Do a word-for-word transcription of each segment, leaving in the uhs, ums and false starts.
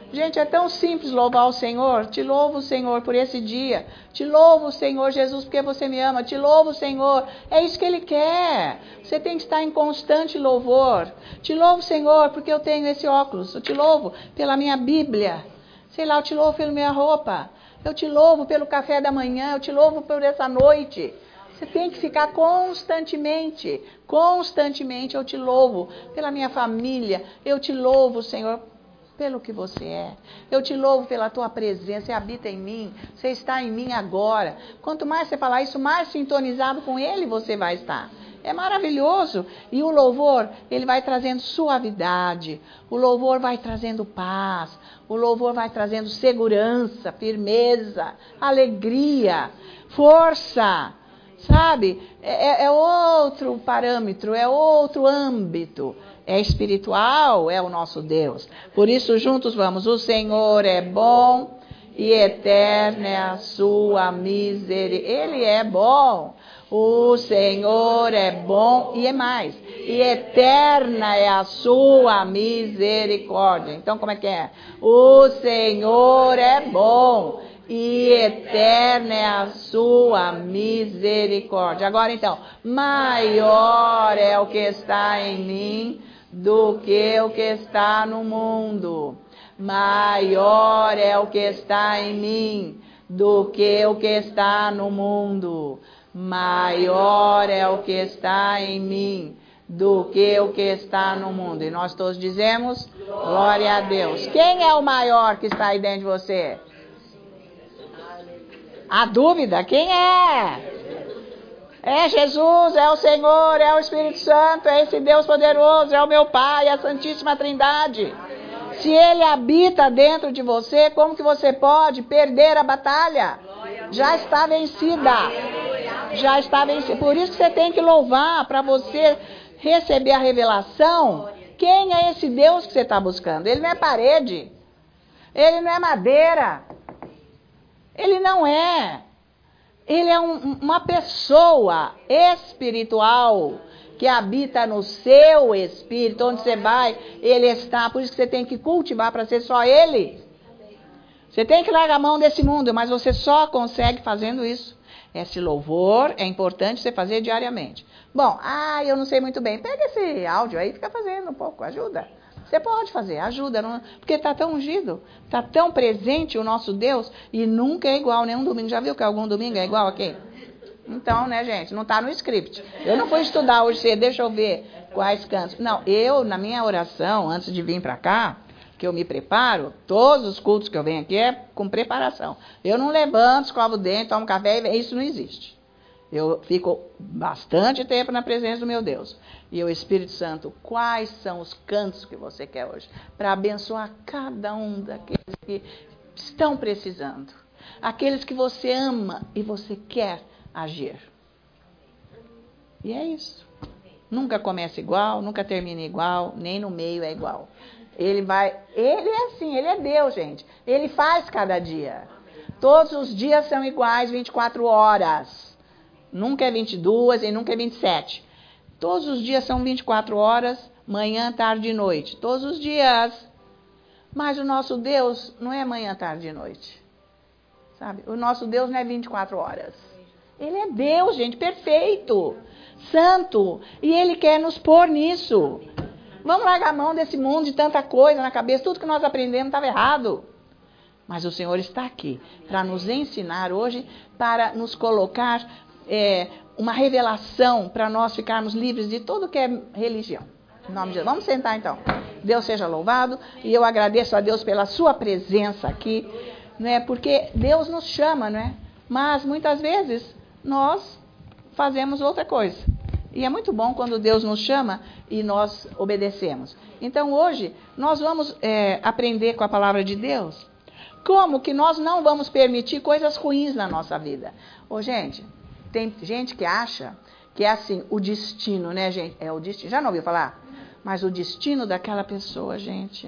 Gente, é tão simples louvar o Senhor. Te louvo, Senhor, por esse dia. Te louvo, Senhor Jesus, porque você me ama. Te louvo, Senhor. É isso que Ele quer. Você tem que estar em constante louvor. Te louvo, Senhor, porque eu tenho esse óculos. Eu te louvo pela minha Bíblia. Sei lá, eu te louvo pela minha roupa. Eu te louvo pelo café da manhã. Eu te louvo por essa noite. Você tem que ficar constantemente, constantemente eu te louvo pela minha família. Eu te louvo, Senhor, pelo que você é. Eu te louvo pela tua presença, você habita em mim, você está em mim agora. Quanto mais você falar isso, mais sintonizado com Ele você vai estar. É maravilhoso. E o louvor, ele vai trazendo suavidade, o louvor vai trazendo paz, o louvor vai trazendo segurança, firmeza, alegria, força. Sabe? É, é outro parâmetro, é outro âmbito. É espiritual, é o nosso Deus. Por isso, juntos vamos. O Senhor é bom e eterna é a sua misericórdia. Ele é bom. O Senhor é bom e é mais. E eterna é a sua misericórdia. Então, como é que é? O Senhor é bom. E eterna é a sua misericórdia. Agora então, maior é o que está em mim do que o que está no mundo. Maior é o que está em mim do que o que está no mundo. Maior é o que está em mim do que o que está no mundo. E nós todos dizemos, glória a Deus. Quem é o maior que está aí dentro de você? A dúvida, quem é? É Jesus, é o Senhor, é o Espírito Santo, é esse Deus poderoso, é o meu Pai, é a Santíssima Trindade. Se Ele habita dentro de você, como que você pode perder a batalha? Já está vencida. Já está vencida. Por isso que você tem que louvar, para você receber a revelação. Quem é esse Deus que você está buscando? Ele não é parede. Ele não é madeira. Ele não é. Ele é um, uma pessoa espiritual que habita no seu espírito. Onde você vai, Ele está. Por isso que você tem que cultivar para ser só Ele. Você tem que largar a mão desse mundo, mas você só consegue fazendo isso. Esse louvor é importante você fazer diariamente. Bom, ah, eu não sei muito bem. Pega esse áudio aí e fica fazendo um pouco, ajuda. Você pode fazer, ajuda, não, porque está tão ungido, está tão presente o nosso Deus e nunca é igual nenhum domingo. Já viu que algum domingo é igual aqui? Então, né, gente, não está no script. Eu não fui estudar hoje, deixa eu ver quais cantos. Não, eu, na minha oração, antes de vir para cá, que eu me preparo, todos os cultos que eu venho aqui é com preparação. Eu não levanto, escovo o dente, tomo café, isso não existe. Eu fico bastante tempo na presença do meu Deus. E o Espírito Santo, quais são os cantos que você quer hoje? Para abençoar cada um daqueles que estão precisando. Aqueles que você ama e você quer agir. E é isso. Nunca começa igual, nunca termina igual, nem no meio é igual. Ele vai, ele é assim, ele é Deus, gente. Ele faz cada dia. Todos os dias são iguais, vinte e quatro horas. Nunca é vinte e duas e nunca é vinte e sete. Todos os dias são vinte e quatro horas, manhã, tarde e noite. Todos os dias. Mas o nosso Deus não é manhã, tarde e noite. Sabe? O nosso Deus não é vinte e quatro horas. Ele é Deus, gente, perfeito, santo. E Ele quer nos pôr nisso. Vamos largar a mão desse mundo de tanta coisa na cabeça. Tudo que nós aprendemos estava errado. Mas o Senhor está aqui para nos ensinar hoje, para nos colocar é, uma revelação, para nós ficarmos livres de tudo que é religião. Em nome de Deus. Vamos sentar então. Deus seja louvado. E eu agradeço a Deus pela sua presença aqui, né? Porque Deus nos chama, né? Mas muitas vezes nós fazemos outra coisa. E é muito bom quando Deus nos chama e nós obedecemos. Então hoje nós vamos é, aprender com a palavra de Deus como que nós não vamos permitir coisas ruins na nossa vida. Ô, gente, tem gente que acha que é assim, o destino, né, gente? É o destino. Já não ouviu falar? Mas o destino daquela pessoa, gente,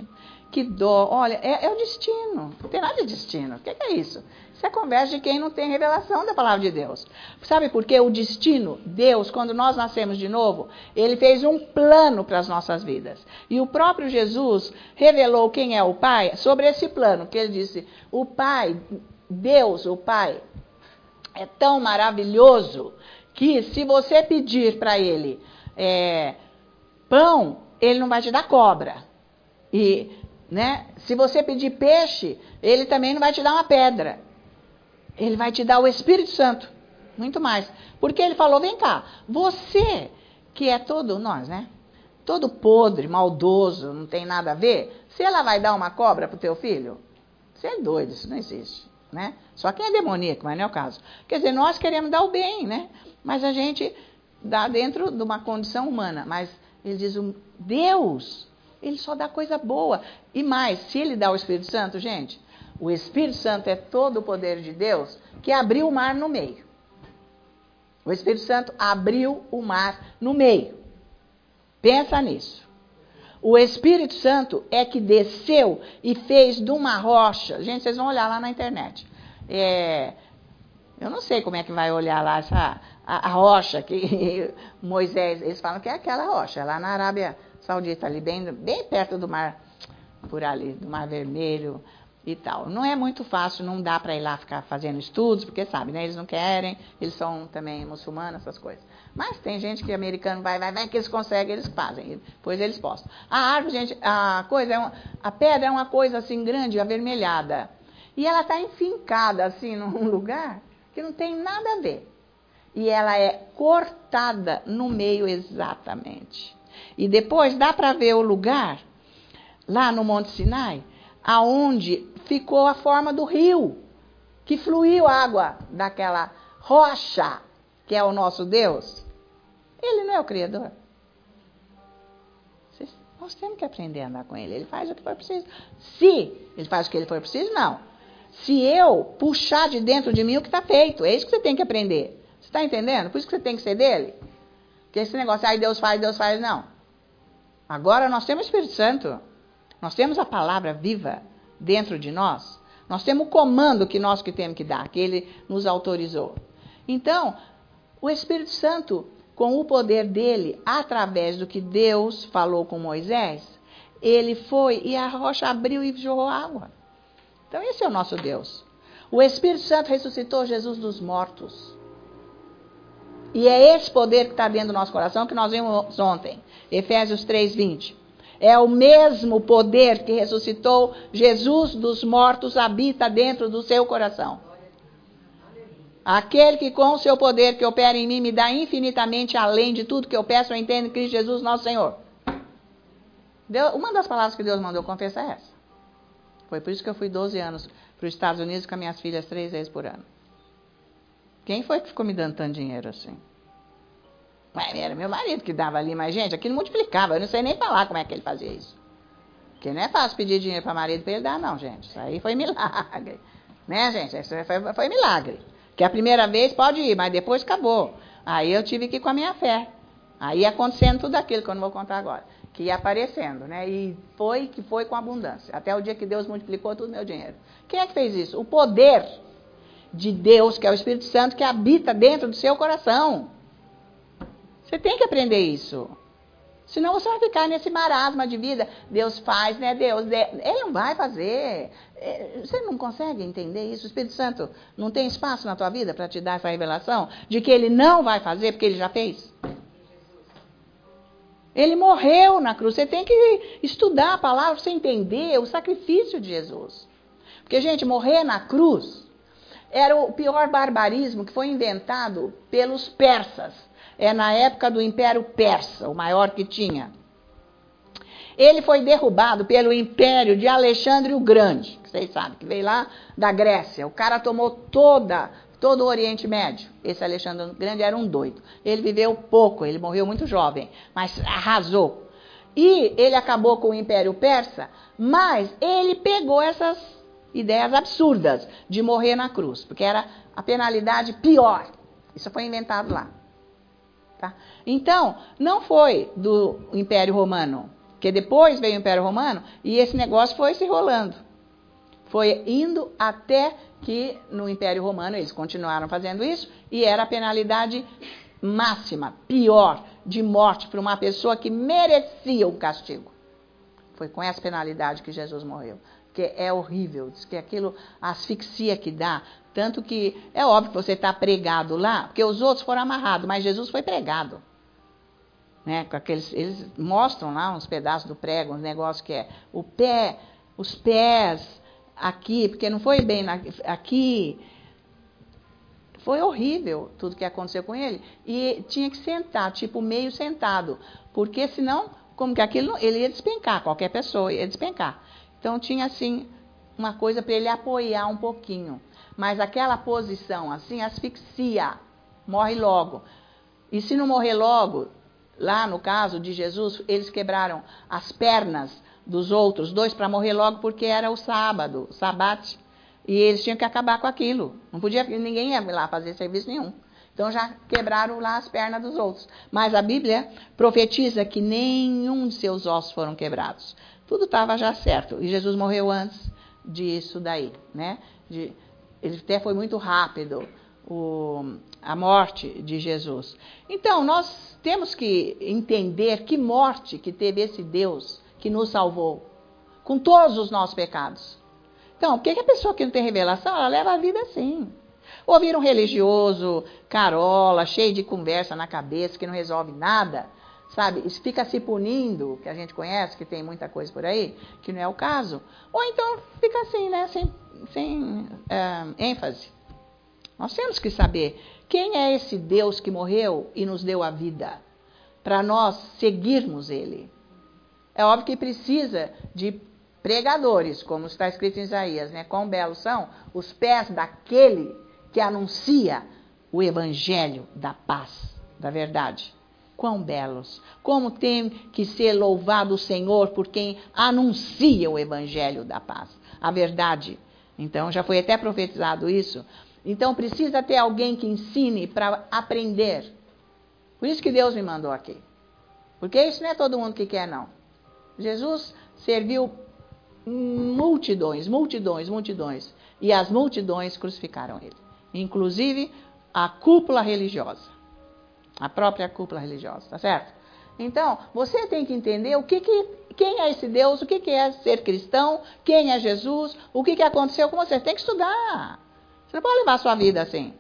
que dó. Olha, é, é o destino. Não tem nada de destino. O que, que é isso? Isso é conversa de quem não tem revelação da palavra de Deus. Sabe por quê? O destino, Deus, quando nós nascemos de novo, Ele fez um plano para as nossas vidas. E o próprio Jesus revelou quem é o Pai sobre esse plano, que Ele disse, o Pai, Deus, o Pai, é tão maravilhoso que se você pedir para Ele é, pão, Ele não vai te dar cobra. E, né, se você pedir peixe, Ele também não vai te dar uma pedra. Ele vai te dar o Espírito Santo. Muito mais. Porque Ele falou, vem cá, você que é todo, nós, né? Todo podre, maldoso, não tem nada a ver, se ela vai dar uma cobra pro teu filho, você é doido, isso não existe, né? Só quem é demoníaco, mas não é o caso. Quer dizer, nós queremos dar o bem, né? Mas a gente dá dentro de uma condição humana. Mas Ele diz, Deus, Ele só dá coisa boa. E mais, se Ele dá o Espírito Santo, gente, o Espírito Santo é todo o poder de Deus que abriu o mar no meio. O Espírito Santo abriu o mar no meio. Pensa nisso. O Espírito Santo é que desceu e fez de uma rocha. Gente, vocês vão olhar lá na internet. É, eu não sei como é que vai olhar lá essa, a, a rocha que Moisés... Eles falam que é aquela rocha, lá na Arábia Saudita, ali bem, bem perto do mar, por ali, do Mar Vermelho e tal. Não é muito fácil, não dá para ir lá ficar fazendo estudos, porque sabe, né? Eles não querem, eles são também muçulmanos, essas coisas. Mas tem gente que americano vai, vai, vai, que eles conseguem, eles fazem, depois eles postam. A árvore, gente, a coisa é uma, a pedra é uma coisa assim grande, avermelhada. E ela está enfincada assim num lugar que não tem nada a ver. E ela é cortada no meio exatamente. E depois dá para ver o lugar, lá no Monte Sinai, aonde ficou a forma do rio, que fluiu água daquela rocha, que é o nosso Deus. Ele não é o Criador. Nós temos que aprender a andar com Ele. Ele faz o que for preciso. Se Ele faz o que Ele for preciso, não. Se eu puxar de dentro de mim o que está feito, é isso que você tem que aprender. Você está entendendo? Por isso que você tem que ser dele. Porque esse negócio, aí Deus faz, Deus faz, não. Agora nós temos o Espírito Santo. Nós temos a palavra viva dentro de nós. Nós temos o comando que nós que temos que dar, que Ele nos autorizou. Então, o Espírito Santo, com o poder dele, através do que Deus falou com Moisés, ele foi e a rocha abriu e jorrou água. Então, esse é o nosso Deus. O Espírito Santo ressuscitou Jesus dos mortos. E é esse poder que está dentro do nosso coração que nós vimos ontem. Efésios três, vinte. É o mesmo poder que ressuscitou Jesus dos mortos, habita dentro do seu coração. Aquele que com o seu poder que opera em mim me dá infinitamente além de tudo que eu peço ou entendo em Cristo Jesus nosso Senhor. Deus, uma das palavras que Deus mandou confessar é essa. Foi por isso que eu fui doze anos para os Estados Unidos com as minhas filhas três vezes por ano. Quem foi que ficou me dando tanto dinheiro assim? Mas era meu marido que dava ali, mas gente, aquilo multiplicava. Eu não sei nem falar como é que ele fazia isso. Porque não é fácil pedir dinheiro para marido para ele dar, não, gente. Isso aí foi milagre. Né, gente? Isso foi, foi milagre. Que a primeira vez pode ir, mas depois acabou. Aí eu tive que ir com a minha fé. Aí ia acontecendo tudo aquilo que eu não vou contar agora. Que ia aparecendo, né? E foi que foi com abundância. Até o dia que Deus multiplicou todo o meu dinheiro. Quem é que fez isso? O poder de Deus, que é o Espírito Santo, que habita dentro do seu coração. Você tem que aprender isso. Senão você vai ficar nesse marasma de vida. Deus faz, né? Deus, Ele não vai fazer. Você não consegue entender isso? O Espírito Santo não tem espaço na tua vida para te dar essa revelação de que Ele não vai fazer porque Ele já fez? Ele morreu na cruz. Você tem que estudar a palavra para você entender o sacrifício de Jesus. Porque, gente, morrer na cruz era o pior barbarismo que foi inventado pelos persas. É na época do Império Persa, o maior que tinha. Ele foi derrubado pelo Império de Alexandre o Grande, que vocês sabem, que veio lá da Grécia. O cara tomou toda, todo o Oriente Médio. Esse Alexandre o Grande era um doido. Ele viveu pouco, ele morreu muito jovem, mas arrasou. E ele acabou com o Império Persa, mas ele pegou essas ideias absurdas de morrer na cruz, porque era a penalidade pior. Isso foi inventado lá. Tá? Então, não foi do Império Romano, Porque depois veio o Império Romano e esse negócio foi se rolando. Foi indo até que no Império Romano eles continuaram fazendo isso e era a penalidade máxima, pior, de morte para uma pessoa que merecia o castigo. Foi com essa penalidade que Jesus morreu. Porque é horrível, diz que aquilo, a asfixia que dá, tanto que é óbvio que você está pregado lá, porque os outros foram amarrados, mas Jesus foi pregado. Né, com aqueles, eles mostram lá uns pedaços do prego, uns negócios que é o pé, os pés aqui, porque não foi bem na, aqui. Foi horrível tudo que aconteceu com ele. E tinha que sentar, tipo meio sentado, porque senão, como que aquilo, ele ia despencar, qualquer pessoa ia despencar. Então tinha assim uma coisa para ele apoiar um pouquinho. Mas aquela posição assim asfixia, morre logo. E se não morrer logo, lá no caso de Jesus, eles quebraram as pernas dos outros dois para morrer logo porque era o sábado, o sabate. E eles tinham que acabar com aquilo. Não podia, ninguém ia lá fazer serviço nenhum. Então já quebraram lá as pernas dos outros. Mas a Bíblia profetiza que nenhum de seus ossos foram quebrados. Tudo estava já certo. E Jesus morreu antes disso daí, né? De, ele até foi muito rápido. O, a morte de Jesus. Então, nós temos que entender que morte que teve esse Deus que nos salvou, com todos os nossos pecados. Então, por que a pessoa que não tem revelação, ela leva a vida assim? Ouvir um religioso, carola, cheio de conversa na cabeça, que não resolve nada, sabe? Fica se punindo, que a gente conhece, que tem muita coisa por aí, que não é o caso. Ou então fica assim, né, sem, sem uh, ênfase. Nós temos que saber quem é esse Deus que morreu e nos deu a vida, para nós seguirmos Ele. É óbvio que precisa de pregadores, como está escrito em Isaías, né? Quão belos são os pés daquele que anuncia o evangelho da paz, da verdade. Quão belos. Como tem que ser louvado o Senhor por quem anuncia o evangelho da paz, a verdade. Então, já foi até profetizado isso. Então, precisa ter alguém que ensine para aprender. Por isso que Deus me mandou aqui. Porque isso não é todo mundo que quer, não. Jesus serviu multidões, multidões, multidões. E as multidões crucificaram ele. Inclusive a cúpula religiosa. A própria cúpula religiosa, tá certo? Então, você tem que entender o que que, quem é esse Deus, o que que é ser cristão, quem é Jesus, o que que aconteceu com você. Tem que estudar. Você não pode levar a sua vida assim.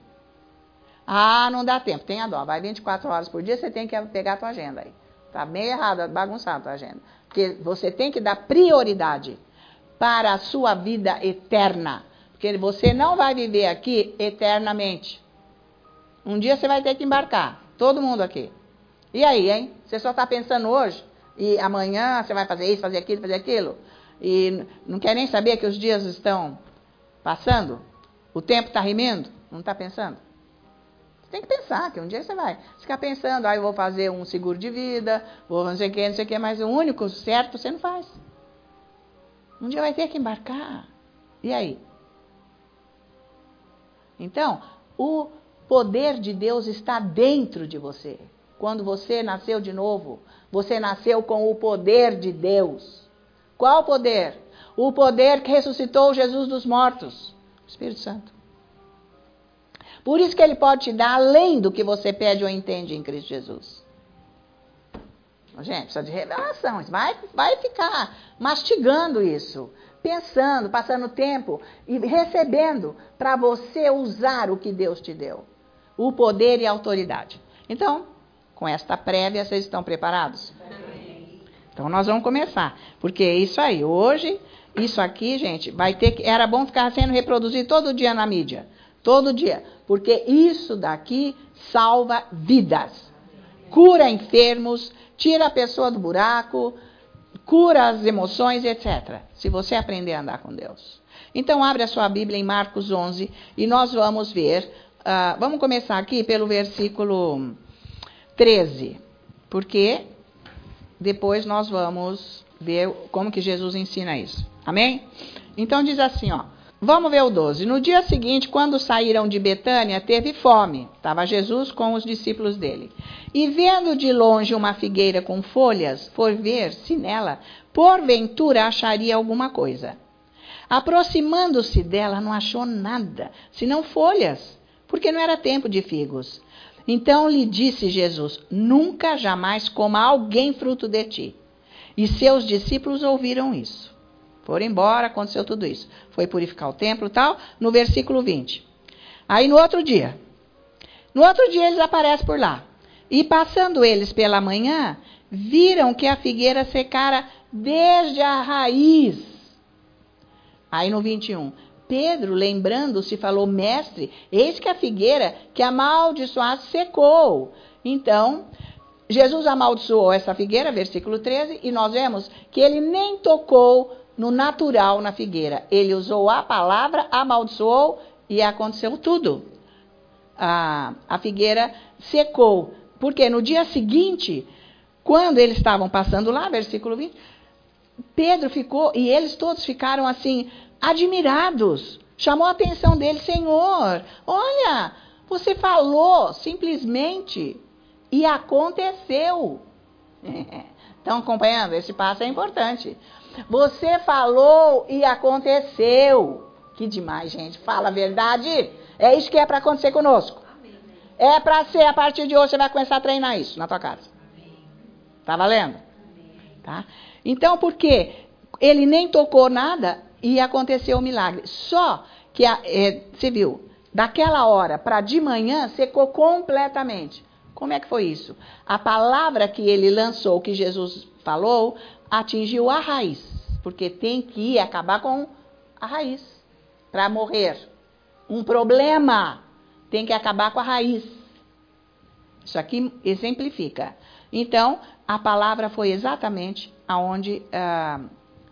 Ah, não dá tempo. Tenha dó. Vai vinte e quatro horas por dia, você tem que pegar a tua agenda aí. Tá meio errado, bagunçada a tua agenda. Porque você tem que dar prioridade para a sua vida eterna. Porque você não vai viver aqui eternamente. Um dia você vai ter que embarcar. Todo mundo aqui. E aí, hein? Você só está pensando hoje e amanhã você vai fazer isso, fazer aquilo, fazer aquilo. E não quer nem saber que os dias estão passando? O tempo está remindo? Não está pensando? Você tem que pensar que um dia você vai ficar pensando, ah, eu vou fazer um seguro de vida, vou não sei o que, não sei o que, mas o único certo você não faz. Um dia vai ter que embarcar. E aí? Então, o poder de Deus está dentro de você. Quando você nasceu de novo, você nasceu com o poder de Deus. Qual poder? O poder que ressuscitou Jesus dos mortos. Espírito Santo. Por isso que ele pode te dar além do que você pede ou entende em Cristo Jesus. Gente, precisa de revelação. Vai, vai ficar mastigando isso, pensando, passando tempo e recebendo para você usar o que Deus te deu. O poder e a autoridade. Então, com esta prévia, vocês estão preparados? Então, nós vamos começar. Porque é isso aí. Hoje, isso aqui, gente, vai ter que... Era bom ficar sendo reproduzido todo dia na mídia. Todo dia. Porque isso daqui salva vidas. Cura enfermos, tira a pessoa do buraco, cura as emoções, etcétera. Se você aprender a andar com Deus. Então, abre a sua Bíblia em Marcos onze e nós vamos ver... Uh, vamos começar aqui pelo versículo treze. Porque depois nós vamos ver como que Jesus ensina isso. Amém? Então, diz assim, ó. Vamos ver o doze. No dia seguinte, quando saíram de Betânia, teve fome. Estava Jesus com os discípulos dele. E vendo de longe uma figueira com folhas, foi ver se nela, porventura, acharia alguma coisa. Aproximando-se dela, não achou nada, senão folhas, porque não era tempo de figos. Então lhe disse Jesus: nunca jamais coma alguém fruto de ti. E seus discípulos ouviram isso. Foram embora, aconteceu tudo isso. Foi purificar o templo e tal, no versículo vinte. Aí no outro dia, no outro dia eles aparecem por lá. E passando eles pela manhã, viram que a figueira secara desde a raiz. Aí no vinte e um, Pedro, lembrando-se, falou: mestre, eis que a figueira que amaldiçoaste secou. Então, Jesus amaldiçoou essa figueira, versículo treze, e nós vemos que ele nem tocou no natural na figueira. Ele usou a palavra, amaldiçoou e aconteceu tudo. A, a figueira secou. Porque no dia seguinte, quando eles estavam passando lá, versículo vinte, Pedro ficou, e eles todos ficaram assim, admirados. Chamou a atenção dele: Senhor, olha, você falou simplesmente e aconteceu. Estão acompanhando? Esse passo é importante. Você falou e aconteceu. Que demais, gente. Fala a verdade. É isso que é para acontecer conosco. Amém. É para ser, a partir de hoje, você vai começar a treinar isso na tua casa. Amém. Tá valendo? Amém. Tá? Então, por quê? Ele nem tocou nada e aconteceu o milagre. Só que, a, é, você viu, daquela hora para de manhã, secou completamente. Como é que foi isso? A palavra que ele lançou, que Jesus falou, atingiu a raiz, porque tem que ir acabar com a raiz para morrer. Um problema tem que acabar com a raiz. Isso aqui exemplifica. Então, a palavra foi exatamente aonde ah,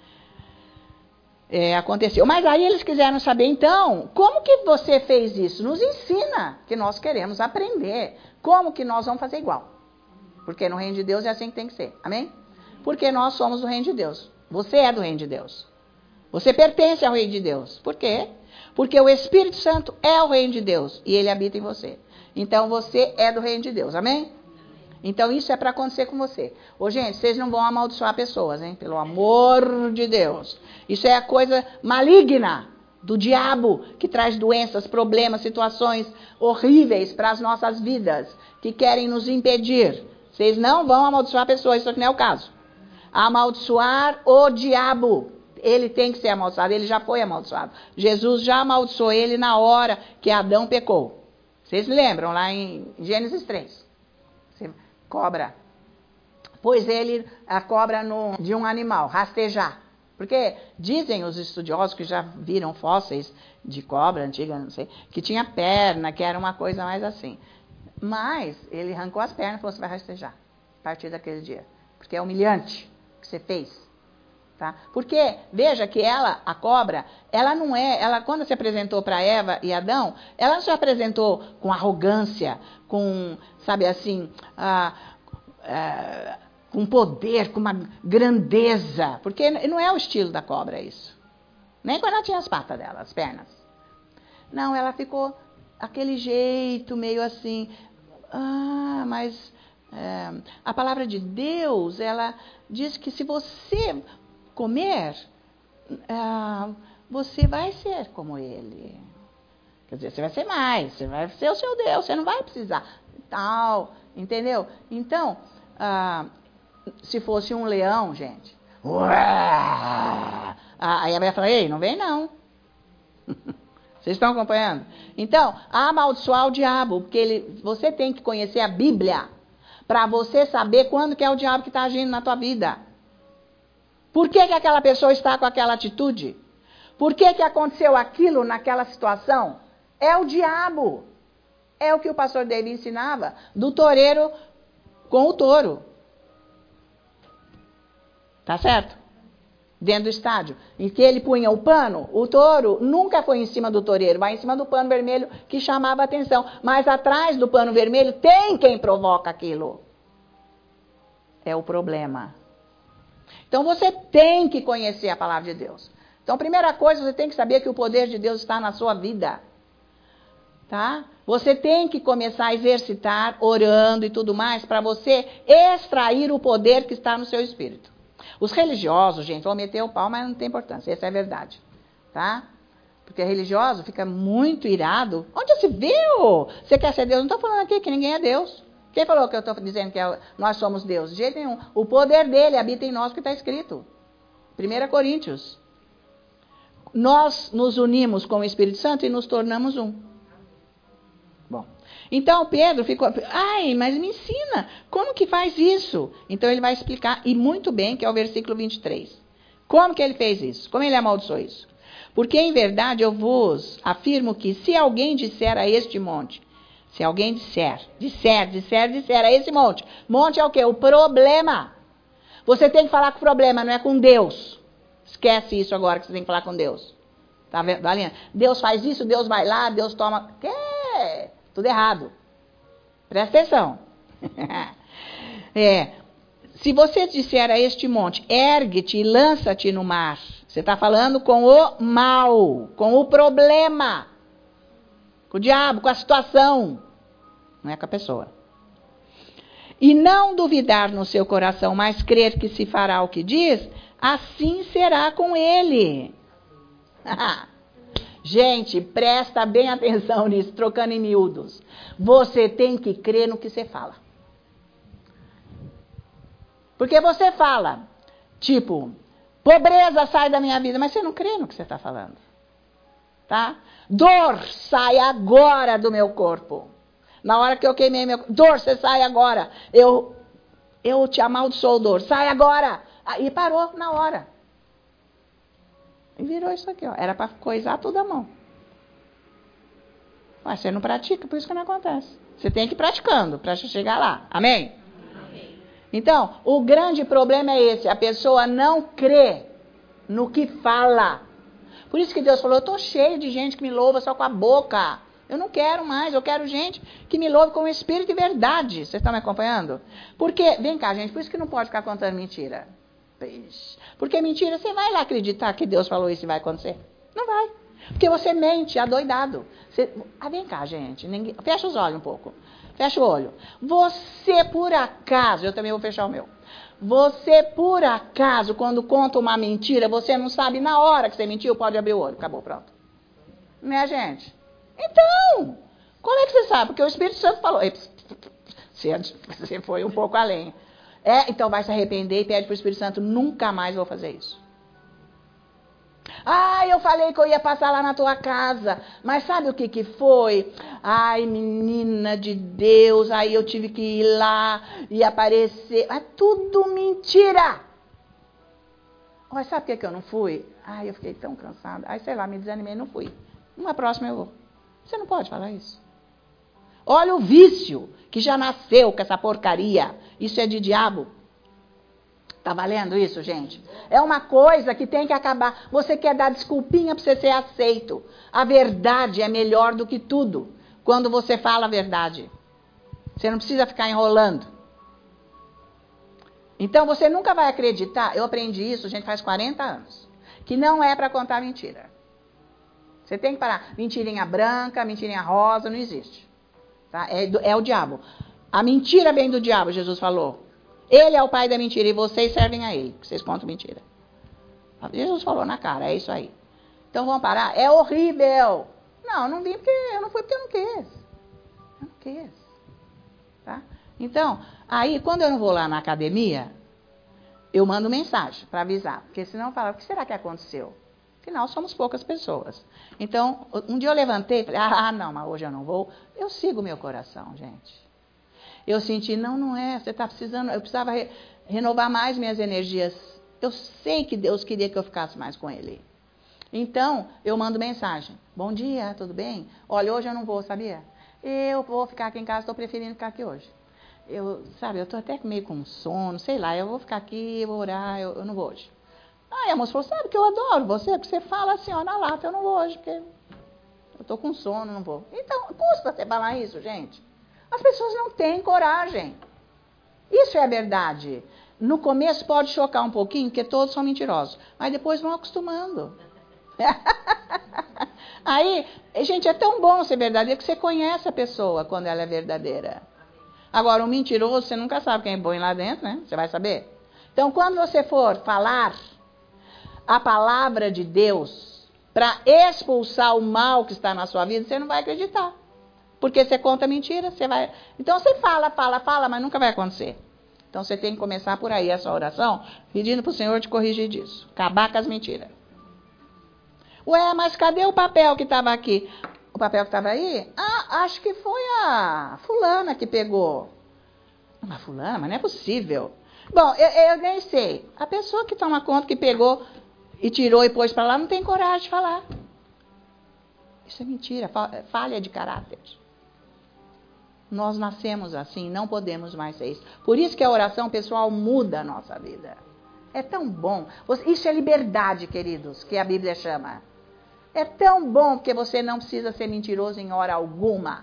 é, aconteceu. Mas aí eles quiseram saber, então, como que você fez isso? Nos ensina, que nós queremos aprender. Como que nós vamos fazer igual? Porque no reino de Deus é assim que tem que ser. Amém? Porque nós somos do reino de Deus. Você é do reino de Deus. Você pertence ao reino de Deus. Por quê? Porque o Espírito Santo é o reino de Deus e ele habita em você. Então você é do reino de Deus. Amém? Então isso é para acontecer com você. Ô gente, vocês não vão amaldiçoar pessoas, hein? Pelo amor de Deus. Isso é a coisa maligna do diabo que traz doenças, problemas, situações horríveis para as nossas vidas, que querem nos impedir. Vocês não vão amaldiçoar pessoas, isso aqui não é o caso. Amaldiçoar o diabo. Ele tem que ser amaldiçoado, ele já foi amaldiçoado. Jesus já amaldiçoou ele na hora que Adão pecou. Vocês lembram lá em Gênesis três? Cobra. Pôs ele, a cobra no, de um animal, rastejar. Porque dizem os estudiosos que já viram fósseis de cobra antiga, não sei, que tinha perna, que era uma coisa mais assim. Mas ele arrancou as pernas e falou: você vai rastejar a partir daquele dia. Porque é humilhante o que você fez. Tá? Porque, veja que ela, a cobra, ela não é, ela quando se apresentou para Eva e Adão, ela não se apresentou com arrogância, com, sabe assim, ah, ah, com poder, com uma grandeza. Porque não é o estilo da cobra isso. Nem quando ela tinha as patas dela, as pernas. Não, ela ficou aquele jeito meio assim, ah, mas é, a palavra de Deus, ela diz que se você comer, ah, você vai ser como ele. Quer dizer, você vai ser mais, você vai ser o seu Deus, você não vai precisar tal, entendeu? Então, ah, se fosse um leão, gente, uá, aí a mulher fala: ei, não vem não. Vocês estão acompanhando? Então, amaldiçoar o diabo, porque ele, você tem que conhecer a Bíblia para você saber quando que é o diabo que está agindo na tua vida. Por que que aquela pessoa está com aquela atitude? Por que que aconteceu aquilo naquela situação? É o diabo. É o que o pastor David ensinava, do toureiro com o touro. Tá certo? Dentro do estádio, em que ele punha o pano, o touro nunca foi em cima do toureiro, vai em cima do pano vermelho que chamava a atenção. Mas atrás do pano vermelho tem quem provoca aquilo. É o problema. Então você tem que conhecer a palavra de Deus. Então, primeira coisa, você tem que saber que o poder de Deus está na sua vida. Tá? Você tem que começar a exercitar, orando e tudo mais, para você extrair o poder que está no seu espírito. Os religiosos, gente, vão meter o pau, mas não tem importância, essa é a verdade. Tá? Porque religioso fica muito irado. Onde se viu? Você quer ser Deus? Não estou falando aqui que ninguém é Deus. Quem falou que eu estou dizendo que é, nós somos Deus? De jeito nenhum. O poder dele habita em nós, que está escrito. primeira Coríntios. Nós nos unimos com o Espírito Santo e nos tornamos um. Bom, então Pedro ficou, ai, mas me ensina, como que faz isso? Então ele vai explicar, e muito bem, que é o versículo vinte e três. Como que ele fez isso? Como ele amaldiçoou isso? Porque em verdade eu vos afirmo que se alguém disser a este monte, se alguém disser, disser, disser, disser a esse monte, monte é o quê? O problema. Você tem que falar com o problema, não é com Deus. Esquece isso agora que você tem que falar com Deus. Tá vendo? Deus faz isso, Deus vai lá, Deus toma... É, tudo errado. Presta atenção. É, se você disser a este monte, ergue-te e lança-te no mar, você está falando com o mal, com o problema, com o diabo, com a situação, não é com a pessoa. E não duvidar no seu coração, mas crer que se fará o que diz, assim será com ele. Gente, presta bem atenção nisso, trocando em miúdos. Você tem que crer no que você fala. Porque você fala, tipo, pobreza sai da minha vida, mas você não crê no que você está falando. Tá? Dor sai agora do meu corpo. Na hora que eu queimei meu... Dor, você sai agora. Eu, eu te amaldiçoo, dor. Sai agora. Aí parou na hora. E virou isso aqui, ó. Era para coisar tudo à mão. Mas você não pratica, por isso que não acontece. Você tem que ir praticando para chegar lá. Amém? Amém? Então, o grande problema é esse. A pessoa não crê no que fala. Por isso que Deus falou, eu estou cheio de gente que me louva só com a boca. Eu não quero mais, eu quero gente que me louve com o espírito e verdade. Vocês estão me acompanhando? Porque, vem cá, gente, por isso que não pode ficar contando mentira. Porque mentira, você vai lá acreditar que Deus falou isso e vai acontecer? Não vai. Porque você mente, adoidado. Você... Ah, vem cá, gente. Ninguém... Fecha os olhos um pouco. Fecha o olho. Você, por acaso, eu também vou fechar o meu. Você, por acaso, quando conta uma mentira, você não sabe na hora que você mentiu, pode abrir o olho. Acabou, pronto. Né, gente? Então, como é que você sabe? Porque o Espírito Santo falou. Você foi um pouco além. É, então vai se arrepender e pede para o Espírito Santo, nunca mais vou fazer isso. Ah, eu falei que eu ia passar lá na tua casa, mas sabe o que que foi? Ai, menina de Deus, aí eu tive que ir lá e aparecer. É tudo mentira. Mas sabe por que que eu não fui? Ai, eu fiquei tão cansada. Ai, sei lá, me desanimei e não fui. Uma próxima eu vou. Você não pode falar isso. Olha o vício que já nasceu com essa porcaria. Isso é de diabo. Tá valendo isso, gente? É uma coisa que tem que acabar. Você quer dar desculpinha para você ser aceito. A verdade é melhor do que tudo. Quando você fala a verdade. Você não precisa ficar enrolando. Então você nunca vai acreditar. Eu aprendi isso, gente, faz quarenta anos. Que não é para contar mentira. Você tem que parar. Mentirinha branca, mentirinha rosa, não existe. Tá? É, do, é o diabo. A mentira vem do diabo, Jesus falou. Ele é o pai da mentira e vocês servem a ele. Vocês contam mentira. Jesus falou na cara, é isso aí. Então vamos parar? É horrível. Não, não vim porque eu não fui porque eu não quis. Eu não quis. Tá? Então, aí quando eu não vou lá na academia, eu mando mensagem para avisar. Porque senão fala, o que será que aconteceu? Afinal, somos poucas pessoas. Então, um dia eu levantei e falei, ah, não, mas hoje eu não vou. Eu sigo o meu coração, gente. Eu senti, não, não é, você está precisando, eu precisava re, renovar mais minhas energias. Eu sei que Deus queria que eu ficasse mais com Ele. Então, eu mando mensagem. Bom dia, tudo bem? Olha, hoje eu não vou, sabia? Eu vou ficar aqui em casa, estou preferindo ficar aqui hoje. Eu, sabe, eu estou até meio com sono, sei lá, eu vou ficar aqui, eu vou orar, eu, eu não vou hoje. Aí a moça falou, sabe que eu adoro você, porque você fala assim, ó, na lata, eu não vou hoje, porque eu estou com sono, não vou. Então, custa você falar isso, gente? As pessoas não têm coragem. Isso é a verdade. No começo pode chocar um pouquinho, porque todos são mentirosos. Mas depois vão acostumando. Aí, gente, é tão bom ser verdadeiro que você conhece a pessoa quando ela é verdadeira. Agora, um mentiroso, você nunca sabe quem põe lá dentro, né? Você vai saber. Então, quando você for falar a palavra de Deus para expulsar o mal que está na sua vida, você não vai acreditar. Porque você conta mentira, você vai... Então, você fala, fala, fala, mas nunca vai acontecer. Então, você tem que começar por aí essa oração, pedindo para o Senhor te corrigir disso. Acabar com as mentiras. Ué, mas cadê o papel que estava aqui? O papel que estava aí? Ah, acho que foi a fulana que pegou. Uma fulana? Mas não é possível. Bom, eu, eu nem sei. A pessoa que toma conta, que pegou e tirou e pôs para lá, não tem coragem de falar. Isso é mentira, falha de caráter. Nós nascemos assim, não podemos mais ser isso. Por isso que a oração pessoal muda a nossa vida. É tão bom. Isso é liberdade, queridos, que a Bíblia chama. É tão bom porque você não precisa ser mentiroso em hora alguma.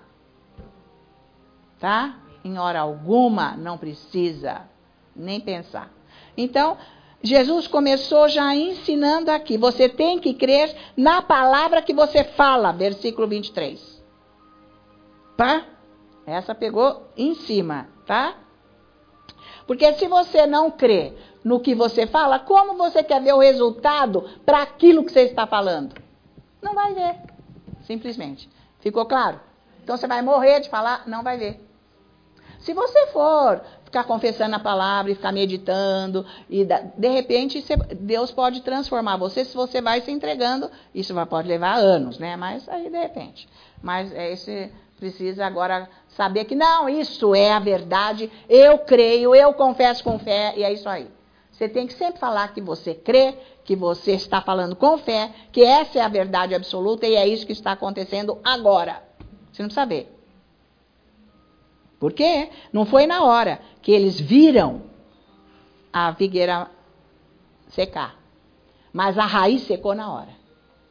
Tá? Em hora alguma, não precisa nem pensar. Então, Jesus começou já ensinando aqui. Você tem que crer na palavra que você fala. Versículo vinte e três. Tá? Essa pegou em cima, tá? Porque se você não crê no que você fala, como você quer ver o resultado para aquilo que você está falando? Não vai ver, simplesmente. Ficou claro? Então você vai morrer de falar, não vai ver. Se você for ficar confessando a palavra e ficar meditando, e de repente Deus pode transformar você se você vai se entregando. Isso pode levar anos, né? Mas aí de repente. Mas é esse... Precisa agora saber que não, isso é a verdade, eu creio, eu confesso com fé, e é isso aí. Você tem que sempre falar que você crê, que você está falando com fé, que essa é a verdade absoluta e é isso que está acontecendo agora. Você não precisa ver. Por quê? Não foi na hora que eles viram a figueira secar, mas a raiz secou na hora.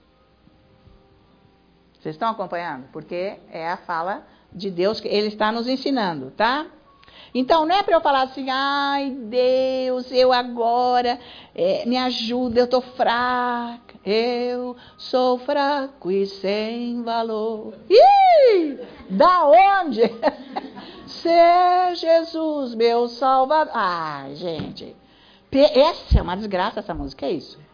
Vocês estão acompanhando? Porque é a fala de Deus que Ele está nos ensinando, tá? Então, não é para eu falar assim, ai, Deus, eu agora, é, me ajuda, eu estou fraca, eu sou fraco e sem valor. Ih, da onde? Ser Jesus, meu Salvador. Ai, gente, essa é uma desgraça, essa música, é isso?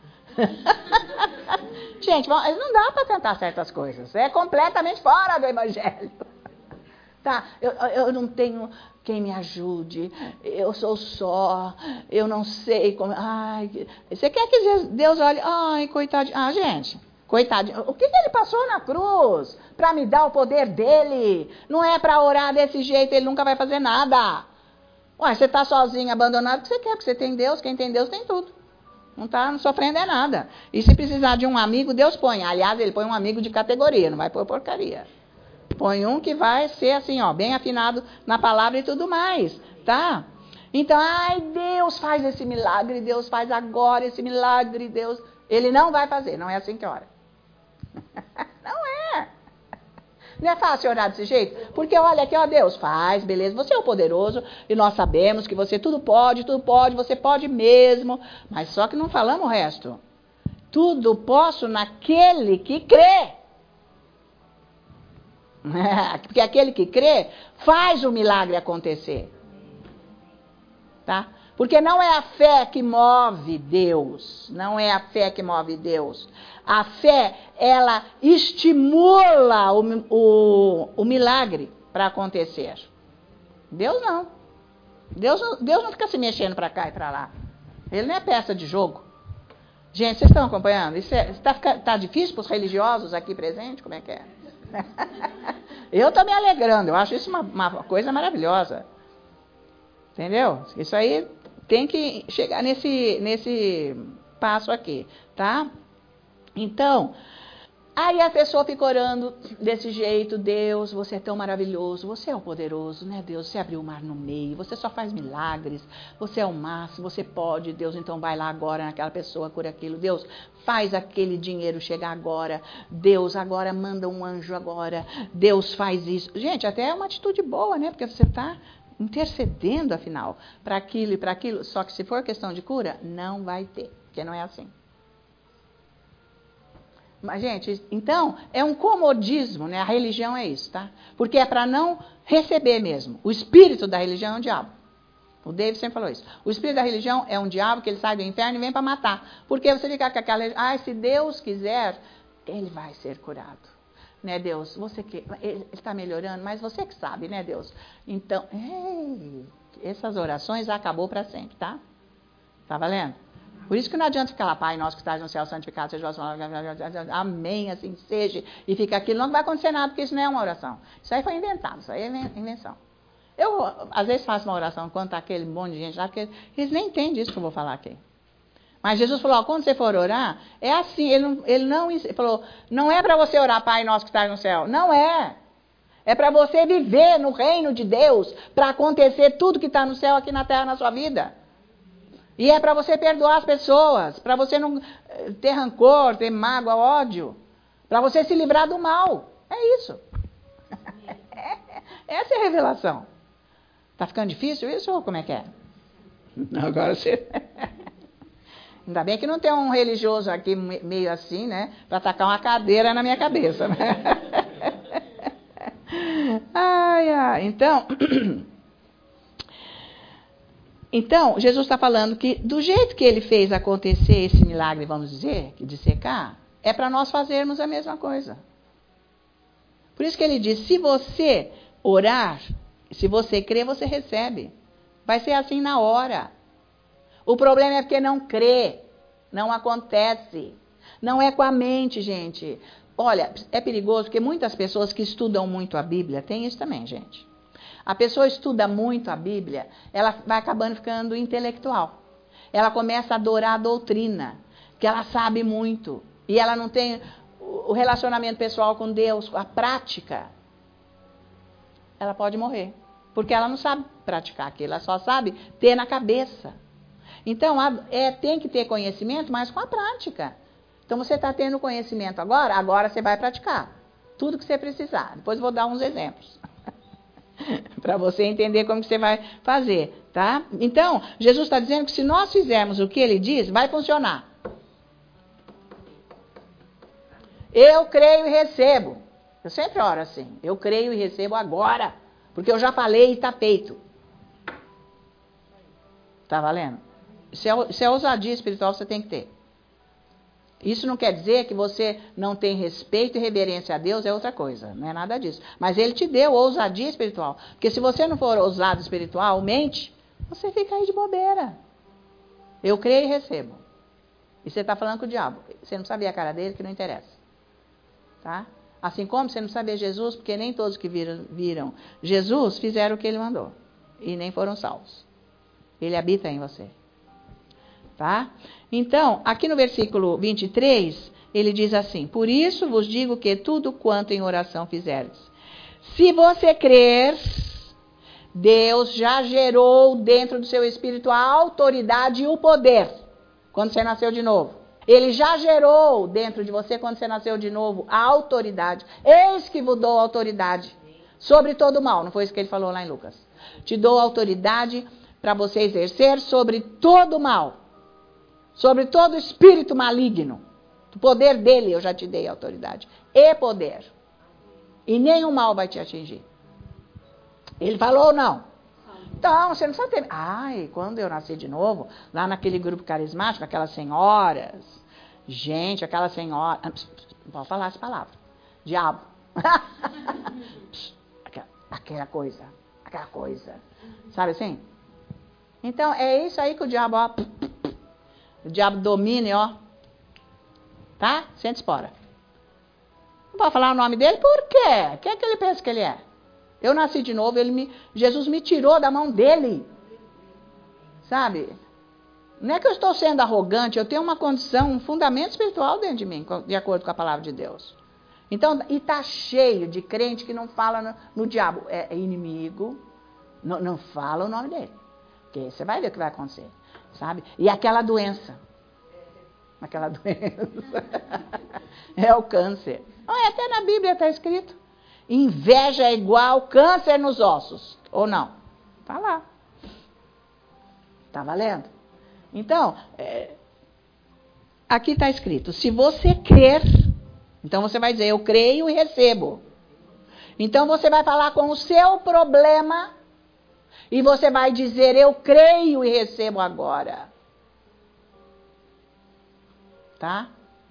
Gente, não dá para cantar certas coisas. É completamente fora do evangelho. Tá, eu, eu não tenho quem me ajude. Eu sou só. Eu não sei como... Ai, você quer que Deus olhe... Ai, coitadinho. Ah, gente, coitadinho. O que, que ele passou na cruz? Para me dar o poder dele. Não é para orar desse jeito. Ele nunca vai fazer nada. Ué, você está sozinho, abandonado. O que você quer? Porque você tem Deus. Quem tem Deus tem tudo. Não está sofrendo é nada. E se precisar de um amigo, Deus põe. Aliás, ele põe um amigo de categoria, não vai pôr porcaria. Põe um que vai ser assim, ó, bem afinado na palavra e tudo mais, tá? Então, ai, Deus faz esse milagre, Deus faz agora esse milagre, Deus... Ele não vai fazer, não é assim que ora. Não é. Não é fácil orar desse jeito? Porque olha aqui, ó, Deus faz, beleza, você é o poderoso e nós sabemos que você tudo pode, tudo pode, você pode mesmo, mas só que não falamos o resto. Tudo posso naquele que crê. Porque aquele que crê faz o milagre acontecer. Tá? Porque não é a fé que move Deus, não é a fé que move Deus. A fé, ela estimula o, o, o milagre para acontecer. Deus não. Deus, Deus não fica se mexendo para cá e para lá. Ele não é peça de jogo. Gente, vocês estão acompanhando? Isso é, está, está difícil para os religiosos aqui presentes? Como é que é? Eu estou me alegrando, eu acho isso uma, uma coisa maravilhosa. Entendeu? Isso aí tem que chegar nesse, nesse passo aqui, tá? Então, aí a pessoa fica orando desse jeito, Deus, você é tão maravilhoso, você é o poderoso, né, Deus? Você abriu o mar no meio, você só faz milagres, você é o máximo, você pode, Deus, então vai lá agora naquela pessoa, cura aquilo, Deus, faz aquele dinheiro chegar agora, Deus, agora manda um anjo agora, Deus faz isso. Gente, até é uma atitude boa, né, porque você está intercedendo, afinal, para aquilo e para aquilo, só que se for questão de cura, não vai ter, porque não é assim. Mas, gente, então, é um comodismo, né? A religião é isso, tá? Porque é para não receber mesmo. O espírito da religião é um diabo. O David sempre falou isso. O espírito da religião é um diabo que ele sai do inferno e vem para matar. Porque você fica com aquela... Ah, se Deus quiser, ele vai ser curado. Né, Deus? Você que... Ele está melhorando, mas você que sabe, né, Deus? Então, ei, essas orações acabou para sempre, tá? Tá valendo? Por isso que não adianta ficar lá, Pai nosso que estás no céu, santificado seja o vosso nome, amém, assim seja, e fica aquilo, não vai acontecer nada, porque isso não é uma oração. Isso aí foi inventado, isso aí é invenção. Eu, às vezes, faço uma oração quando está aquele monte de gente lá, porque eles nem entendem isso que eu vou falar aqui. Mas Jesus falou, ó, quando você for orar, é assim, ele não, ele não ele falou, não é para você orar, Pai nosso que estás no céu, não é. É para você viver no reino de Deus, para acontecer tudo que está no céu, aqui na terra, na sua vida. E é para você perdoar as pessoas, para você não ter rancor, ter mágoa, ódio, para você se livrar do mal. É isso. Essa é a revelação. Tá ficando difícil isso ou como é que é? Agora você... Ainda bem que não tem um religioso aqui meio assim, né? Para tacar uma cadeira na minha cabeça. Né? Ai, ai. Então... Então, Jesus está falando que do jeito que ele fez acontecer esse milagre, vamos dizer, de secar, é para nós fazermos a mesma coisa. Por isso que ele diz, se você orar, se você crer, você recebe. Vai ser assim na hora. O problema é porque não crê, não acontece. Não é com a mente, gente. Olha, é perigoso porque muitas pessoas que estudam muito a Bíblia, tem isso também, gente. A pessoa estuda muito a Bíblia, ela vai acabando ficando intelectual. Ela começa a adorar a doutrina, que ela sabe muito. E ela não tem o relacionamento pessoal com Deus, a prática. Ela pode morrer, porque ela não sabe praticar aquilo, ela só sabe ter na cabeça. Então, é, tem que ter conhecimento, mas com a prática. Então, você está tendo conhecimento agora, agora você vai praticar. Tudo que você precisar. Depois eu vou dar uns exemplos. Para você entender como que você vai fazer, tá? Então, Jesus está dizendo que se nós fizermos o que ele diz, vai funcionar. Eu creio e recebo. Eu sempre oro assim. Eu creio e recebo agora. Porque eu já falei e está feito. Tá valendo? Se é, se é ousadia espiritual, você tem que ter. Isso não quer dizer que você não tem respeito e reverência a Deus, é outra coisa, não é nada disso. Mas ele te deu ousadia espiritual. Porque se você não for ousado espiritualmente, você fica aí de bobeira. Eu creio e recebo. E você está falando com o diabo. Você não sabia a cara dele, que não interessa. Tá? Assim como você não sabia Jesus, porque nem todos que viram, viram Jesus fizeram o que ele mandou. E nem foram salvos. Ele habita em você. Tá? Então, aqui no versículo vinte e três, ele diz assim, por isso vos digo que tudo quanto em oração fizerdes. Se você crer, Deus já gerou dentro do seu espírito a autoridade e o poder, quando você nasceu de novo. Ele já gerou dentro de você, quando você nasceu de novo, a autoridade. Eis que vos dou autoridade sobre todo o mal. Não foi isso que ele falou lá em Lucas? Te dou autoridade para você exercer sobre todo o mal. Sobre todo espírito maligno. O poder dele eu já te dei autoridade. E poder. E nenhum mal vai te atingir. Ele falou ou não? Então, você não precisa ter... Ai, quando eu nasci de novo, lá naquele grupo carismático, aquelas senhoras... Gente, aquelas senhoras... Não pode falar essa palavra. Diabo. aquela, aquela coisa. Aquela coisa. Sabe assim? Então, é isso aí que o diabo... Ó, o diabo domina, ó. Tá? Sente espora. Não pode falar o nome dele? Por quê? Quem é que ele pensa que ele é? Eu nasci de novo, ele me, Jesus me tirou da mão dele. Sabe? Não é que eu estou sendo arrogante, eu tenho uma condição, um fundamento espiritual dentro de mim, de acordo com a palavra de Deus. Então, e está cheio de crente que não fala no, no diabo. É, é inimigo, não, não fala o nome dele. Porque você vai ver o que vai acontecer. Sabe? E aquela doença. Aquela doença. É o câncer. Não, até na Bíblia está escrito. Inveja é igual câncer nos ossos. Ou não? Está lá. Está valendo? Então, é, aqui está escrito. Se você crer, Então você vai dizer, eu creio e recebo. Então você vai falar com o seu problema e você vai dizer, eu creio e recebo agora. Tá?